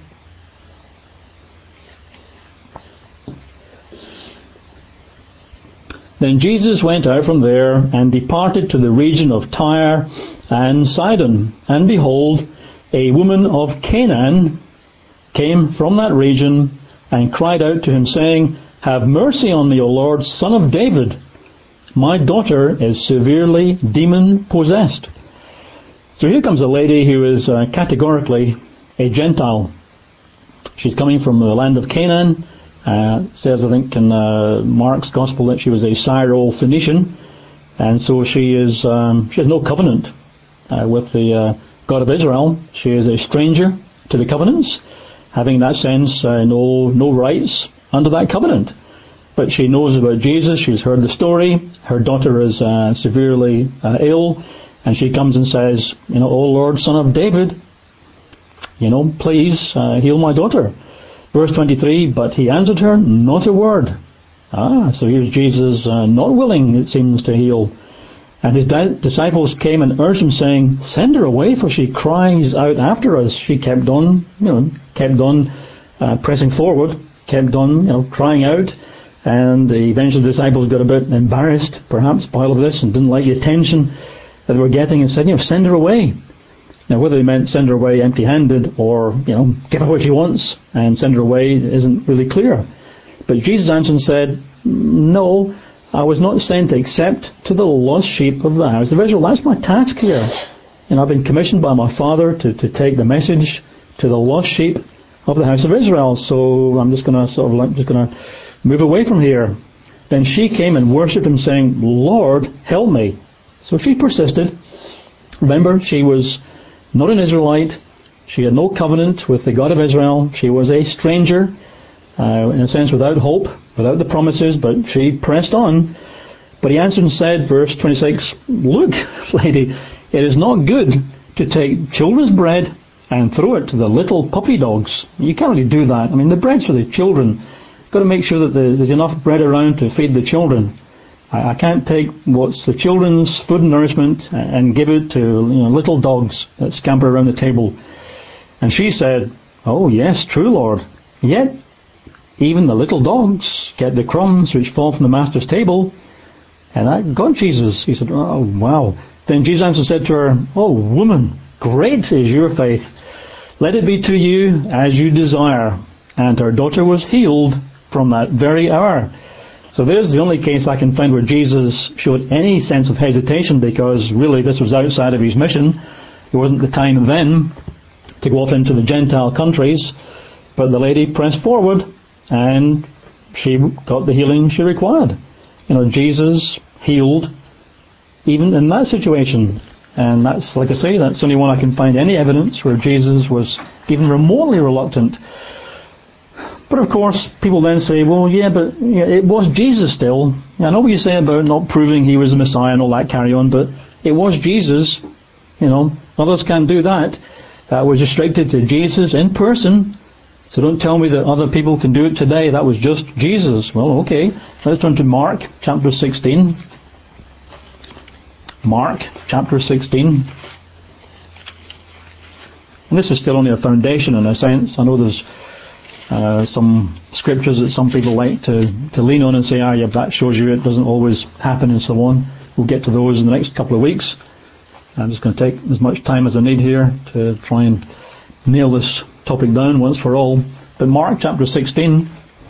S1: Then Jesus went out from there and departed to the region of Tyre and Sidon. And behold, a woman of Canaan came from that region and cried out to him, saying, Have mercy on me, O Lord, Son of David. My daughter is severely demon-possessed. So here comes a lady who is categorically a Gentile. She's coming from the land of Canaan. It says, I think, in Mark's Gospel that she was a Syro-Phoenician, and so she has no covenant with the God of Israel. She is a stranger to the covenants, having in that sense no rights under that covenant. But she knows about Jesus. She's heard the story. Her daughter is severely ill, and she comes and says, O Lord, Son of David, please heal my daughter. Verse 23, but he answered her, not a word. So here's Jesus not willing, it seems, to heal. And his disciples came and urged him, saying, Send her away, for she cries out after us. She kept on pressing forward, kept on, crying out. And eventually the disciples got a bit embarrassed, perhaps, by all of this, and didn't like the attention that they were getting, and said, send her away. Now, whether they meant send her away empty-handed or, give her what she wants and send her away isn't really clear. But Jesus answered and said, No, I was not sent except to the lost sheep of the house of Israel. That's my task here. I've been commissioned by my Father to take the message to the lost sheep of the house of Israel. So I'm just going to move away from here. Then she came and worshipped him, saying, Lord, help me. So she persisted. Remember, she was not an Israelite. She had no covenant with the God of Israel. She was a stranger, in a sense without hope, without the promises, but she pressed on. But he answered and said, verse 26, Look, lady, it is not good to take children's bread and throw it to the little puppy dogs. You can't really do that. The bread's for the children. You've got to make sure that there's enough bread around to feed the children. I can't take what's the children's food and nourishment and give it to little dogs that scamper around the table. And she said, Oh yes, true Lord. Yet even the little dogs get the crumbs which fall from the master's table. And that got Jesus. He said, Oh wow. Then Jesus answered and said to her, Oh woman, great is your faith. Let it be to you as you desire. And her daughter was healed from that very hour. So there's the only case I can find where Jesus showed any sense of hesitation, because really this was outside of his mission. It wasn't the time then to go off into the Gentile countries. But the lady pressed forward and she got the healing she required. Jesus healed even in that situation. And that's, like I say, that's the only one I can find any evidence where Jesus was even remotely reluctant. But of course, people then say, well, yeah, but it was Jesus still. I know what you say about not proving he was the Messiah and all that carry on, but it was Jesus. Others can't do that. That was restricted to Jesus in person. So don't tell me that other people can do it today. That was just Jesus. Well, okay. Let's turn to Mark chapter 16. Mark chapter 16. And this is still only a foundation in a sense. I know there's some scriptures that some people like to lean on and say, yeah, that shows you it doesn't always happen and so on. We'll get to those in the next couple of weeks. I'm just going to take as much time as I need here to try and nail this topic down once for all. But Mark chapter 16,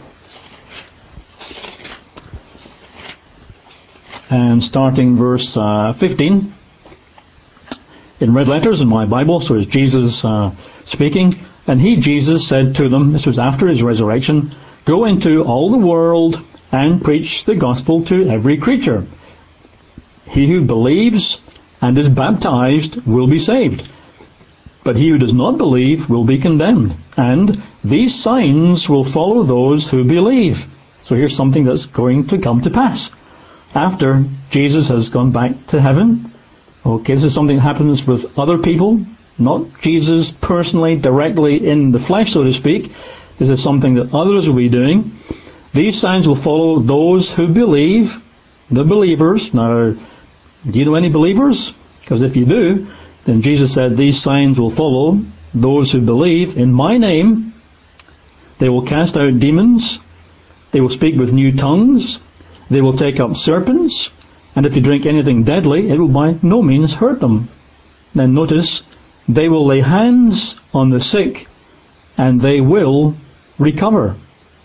S1: and starting verse 15, in red letters in my Bible, so it's Jesus speaking. And he, Jesus, said to them, this was after his resurrection, Go into all the world and preach the gospel to every creature. He who believes and is baptized will be saved, but he who does not believe will be condemned. And these signs will follow those who believe. So here's something that's going to come to pass after Jesus has gone back to heaven. Okay, this is something that happens with other people, not Jesus personally, directly in the flesh, so to speak. This is something that others will be doing. These signs will follow those who believe, the believers. Now, do you know any believers? Because if you do, then Jesus said these signs will follow those who believe in my name, they will cast out demons, they will speak with new tongues, they will take up serpents, and if they drink anything deadly, it will by no means hurt them. Then notice, they will lay hands on the sick, and they will recover.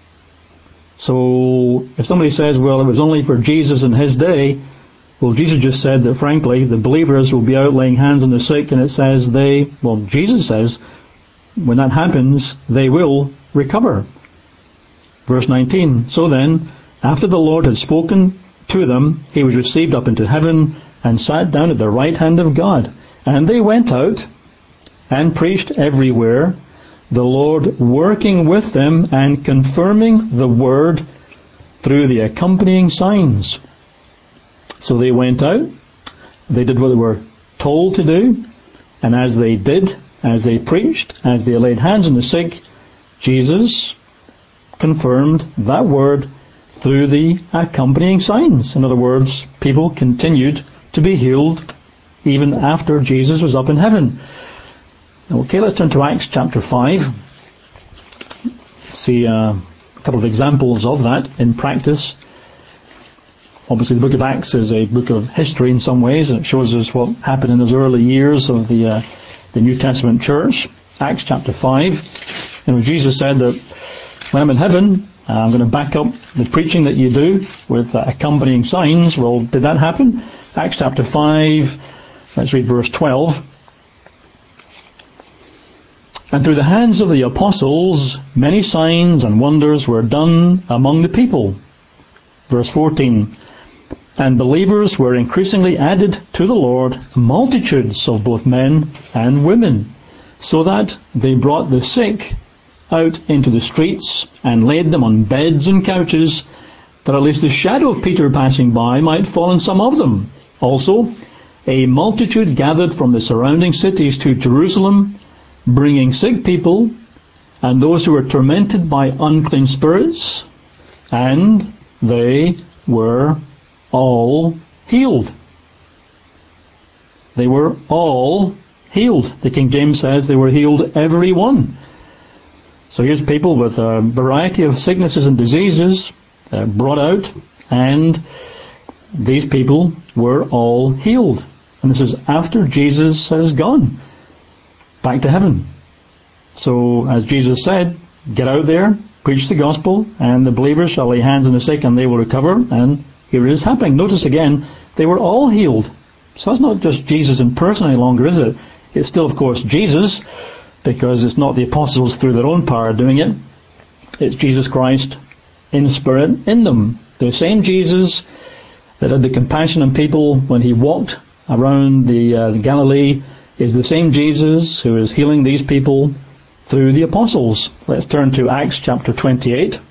S1: So, if somebody says, well, it was only for Jesus in his day, well, Jesus just said that, frankly, the believers will be out laying hands on the sick, and it says Jesus says, when that happens, they will recover. Verse 19, so then, after the Lord had spoken to them, he was received up into heaven and sat down at the right hand of God. And they went out and preached everywhere, the Lord working with them and confirming the word through the accompanying signs. So they went out, they did what they were told to do, and as they did, as they preached, as they laid hands on the sick, Jesus confirmed that word through the accompanying signs. In other words, people continued to be healed even after Jesus was up in heaven. Okay, let's turn to Acts chapter 5. See a couple of examples of that in practice. Obviously the book of Acts is a book of history in some ways, and it shows us what happened in those early years of the New Testament church. Acts chapter 5. And Jesus said that when I'm in heaven, I'm going to back up the preaching that you do with accompanying signs. Well, did that happen? Acts chapter 5, let's read verse 12. And through the hands of the apostles, many signs and wonders were done among the people. Verse 14. And believers were increasingly added to the Lord, multitudes of both men and women, so that they brought the sick out into the streets and laid them on beds and couches, that at least the shadow of Peter passing by might fall on some of them. Also, a multitude gathered from the surrounding cities to Jerusalem, bringing sick people and those who were tormented by unclean spirits, and they were all healed. They were all healed. The King James says they were healed, every one. So here's people with a variety of sicknesses and diseases brought out, and these people were all healed. And this is after Jesus has gone back to heaven. So, as Jesus said, get out there, preach the gospel, and the believers shall lay hands on the sick and they will recover. And here it is happening. Notice again, they were all healed. So that's not just Jesus in person any longer, is it? It's still, of course, Jesus, because it's not the apostles through their own power doing it. It's Jesus Christ in spirit in them. The same Jesus that had the compassion on people when he walked around the Galilee is the same Jesus who is healing these people through the apostles. Let's turn to Acts chapter 28.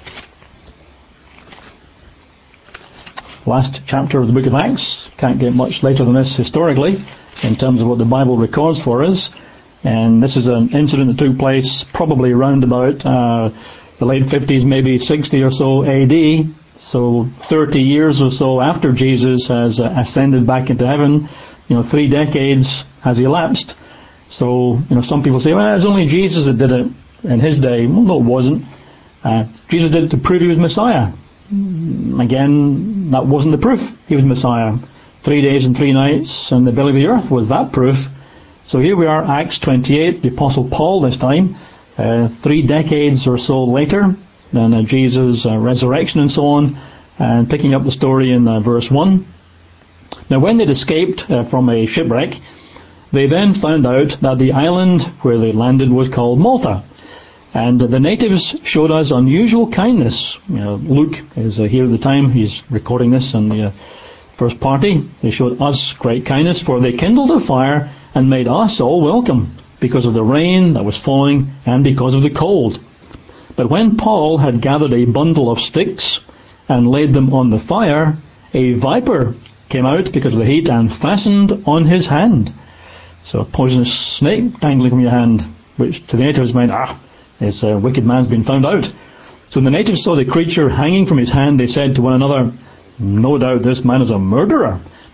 S1: Last chapter of the book of Acts. Can't get much later than this historically in terms of what the Bible records for us. And this is an incident that took place probably around about the late 50s, maybe 60 or so AD. So 30 years or so after Jesus has ascended back into heaven, 3 decades has elapsed. So, some people say, well, it's only Jesus that did it in his day. Well, no, it wasn't. Jesus did it to prove he was Messiah. Again, that wasn't the proof he was Messiah. 3 days and 3 nights in the belly of the earth was that proof. So here we are, Acts 28, the Apostle Paul this time, 3 decades or so later than Jesus' resurrection and so on, and picking up the story in verse 1. Now when they'd escaped from a shipwreck, they then found out that the island where they landed was called Malta. And the natives showed us unusual kindness. Luke is here at the time, he's recording this in the first party. They showed us great kindness, for they kindled a fire and made us all welcome, because of the rain that was falling and because of the cold. But when Paul had gathered a bundle of sticks and laid them on the fire, a viper came out because of the heat and fastened on his hand. So a poisonous snake dangling from your hand, which to the natives meant, this wicked man's been found out. So when the natives saw the creature hanging from his hand, they said to one another, no doubt this man is a murderer.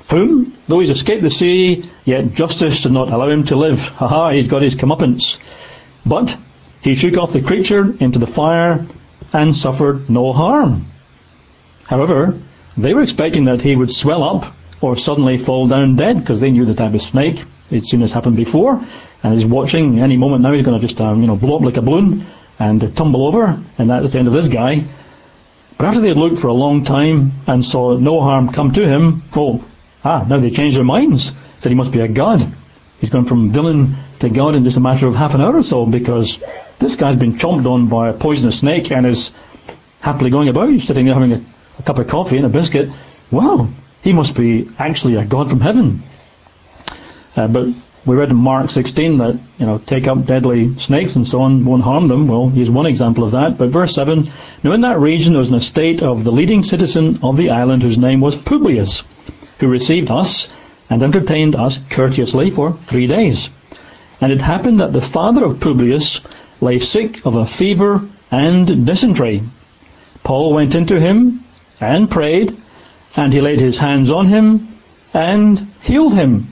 S1: whom, though he's escaped the sea, yet justice did not allow him to live. Ha, he's got his comeuppance. But he shook off the creature into the fire and suffered no harm. However, they were expecting that he would swell up or suddenly fall down dead, because they knew the type of snake. They'd seen this happen before, and he's watching any moment now he's going to just blow up like a balloon and tumble over, and that's the end of this guy. But after they had looked for a long time and saw no harm come to him, now they changed their minds, said he must be a god. He's gone from villain to God in just a matter of half an hour or so, because this guy's been chomped on by a poisonous snake and is happily going about. He's sitting there having a cup of coffee and a biscuit. Wow, he must be actually a god from heaven. But we read in Mark 16 that, take up deadly snakes and so on won't harm them. Well, here's one example of that. But verse 7, now in that region there was an estate of the leading citizen of the island, whose name was Publius, who received us and entertained us courteously for 3 days. And it happened that the father of Publius lay sick of a fever and dysentery. Paul went into him and prayed, and he laid his hands on him and healed him.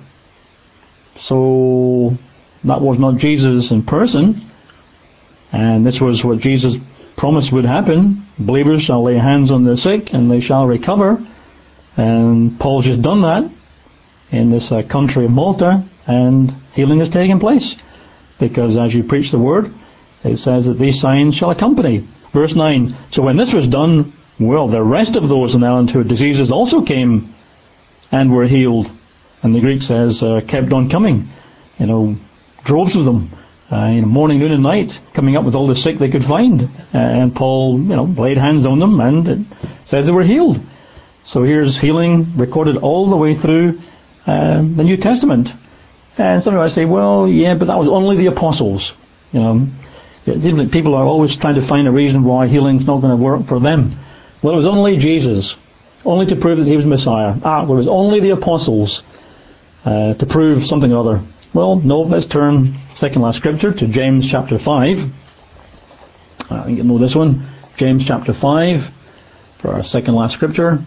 S1: So that was not Jesus in person, and this was what Jesus promised would happen. Believers shall lay hands on the sick and they shall recover. And Paul's just done that in this country of Malta, and healing has taken place, because as you preach the word, it says that these signs shall accompany. Verse 9, so when this was done, well, the rest of those in the island who had diseases also came and were healed. And the Greek says, kept on coming. Droves of them, morning, noon and night, coming up with all the sick they could find. And Paul, laid hands on them, and it says they were healed. So here's healing recorded all the way through the New Testament. And some might say, well, yeah, but that was only the apostles. It seems like people are always trying to find a reason why healing's not going to work for them. Well, it was only Jesus, only to prove that he was Messiah. It was only the apostles to prove something or other. Well, no, let's turn second last scripture to James chapter 5. I think you know this one. James chapter 5 for our second last scripture.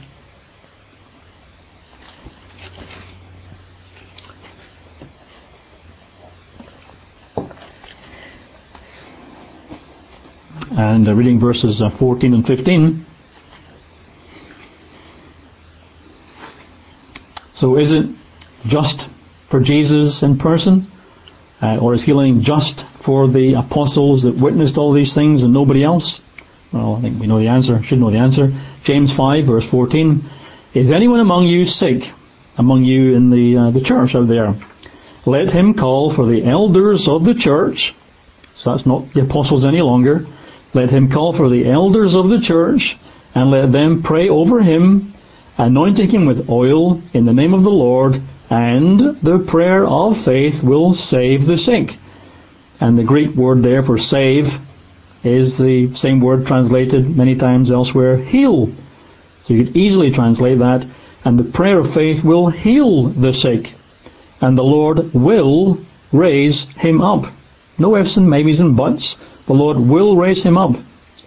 S1: And reading verses 14 and 15. So is it just for Jesus in person? Or is healing just for the apostles that witnessed all these things and nobody else? Well, I think we know the answer, should know the answer. James 5 verse 14. Is anyone among you sick? Among you in the church out there? Let him call for the elders of the church. So that's not the apostles any longer. Let him call for the elders of the church, and let them pray over him, anointing him with oil in the name of the Lord, and the prayer of faith will save the sick. And the Greek word there for save is the same word translated many times elsewhere, heal. So you could easily translate that, and the prayer of faith will heal the sick, and the Lord will raise him up. No ifs and maybes and buts. The Lord will raise him up.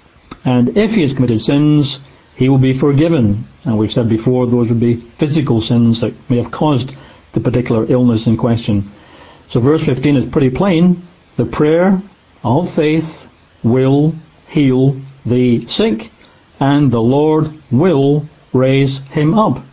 S1: And if he has committed sins, he will be forgiven. And we've said before, those would be physical sins that may have caused the particular illness in question. So verse 15 is pretty plain. The prayer of faith will heal the sick, and the Lord will raise him up.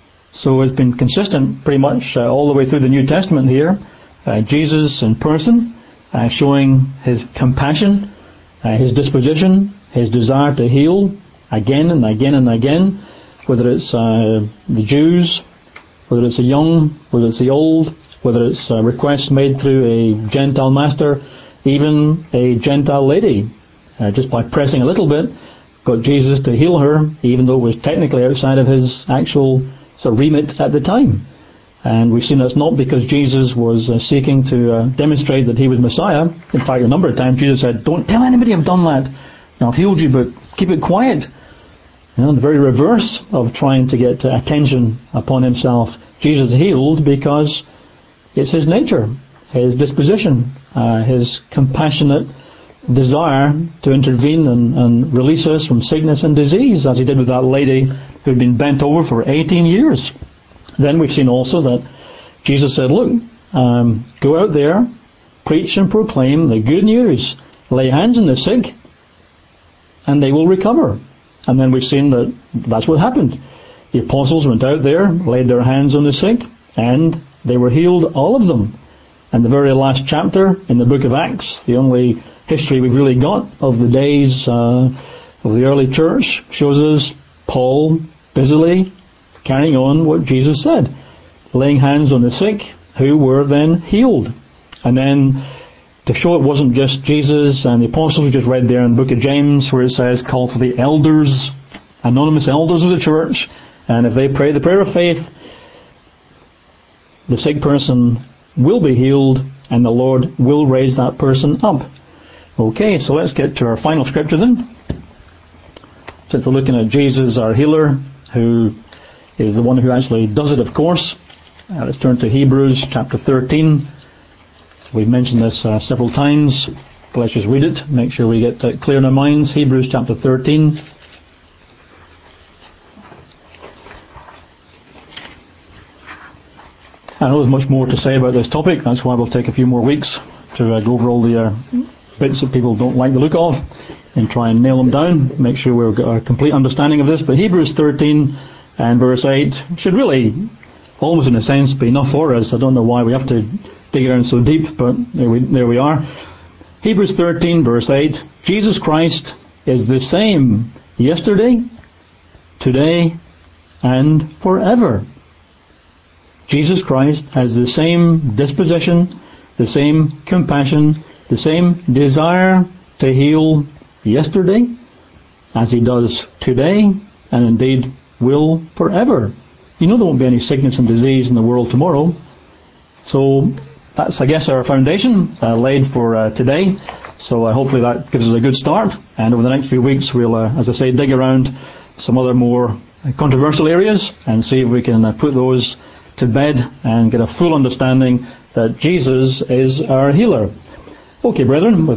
S1: So it's been consistent pretty much all the way through the New Testament here. Jesus in person, showing his compassion, his disposition, his desire to heal again and again and again, whether it's the Jews, whether it's the young, whether it's the old, whether it's requests made through a Gentile master, even a Gentile lady, just by pressing a little bit, got Jesus to heal her, even though it was technically outside of his actual remit at the time. And we've seen that's not because Jesus was seeking to demonstrate that he was Messiah. In fact, a number of times Jesus said, don't tell anybody I've done that. I've healed you, but keep it quiet. The very reverse of trying to get attention upon himself. Jesus healed because it's his nature, his disposition, his compassionate desire to intervene and release us from sickness and disease, as he did with that lady who had been bent over for 18 years. Then we've seen also that Jesus said, look, go out there, preach and proclaim the good news, lay hands on the sick, and they will recover. And then we've seen that that's what happened. The apostles went out there, laid their hands on the sick, and they were healed, all of them. And the very last chapter in the book of Acts, the only history we've really got of the days of the early church, shows us Paul busily carrying on what Jesus said, laying hands on the sick, who were then healed. And then to show it wasn't just Jesus and the apostles, we just read there in the book of James where it says, call for the elders, anonymous elders of the church, and if they pray the prayer of faith, the sick person will be healed and the Lord will raise that person up. Okay, so let's get to our final scripture then. Since we're looking at Jesus, our healer, who is the one who actually does it, of course. Let's turn to Hebrews chapter 13. We've mentioned this several times, but let's just read it, make sure we get that clear in our minds. Hebrews chapter 13. I know there's much more to say about this topic, that's why we'll take a few more weeks to go over all the bits that people don't like the look of and try and nail them down, make sure we've got a complete understanding of this. But Hebrews 13 and verse 8 should really, almost in a sense, be enough for us. I don't know why we have to dig around so deep, but there we are. Hebrews 13 verse 8, Jesus Christ is the same yesterday, today, and forever. Jesus Christ has the same disposition, the same compassion, the same desire to heal yesterday as he does today, and indeed will forever. You know there won't be any sickness and disease in the world tomorrow. So that's, I guess, our foundation laid for today. So hopefully that gives us a good start. And over the next few weeks we'll, as I say, dig around some other more controversial areas and see if we can put those to bed and get a full understanding that Jesus is our healer. Okay, brethren, with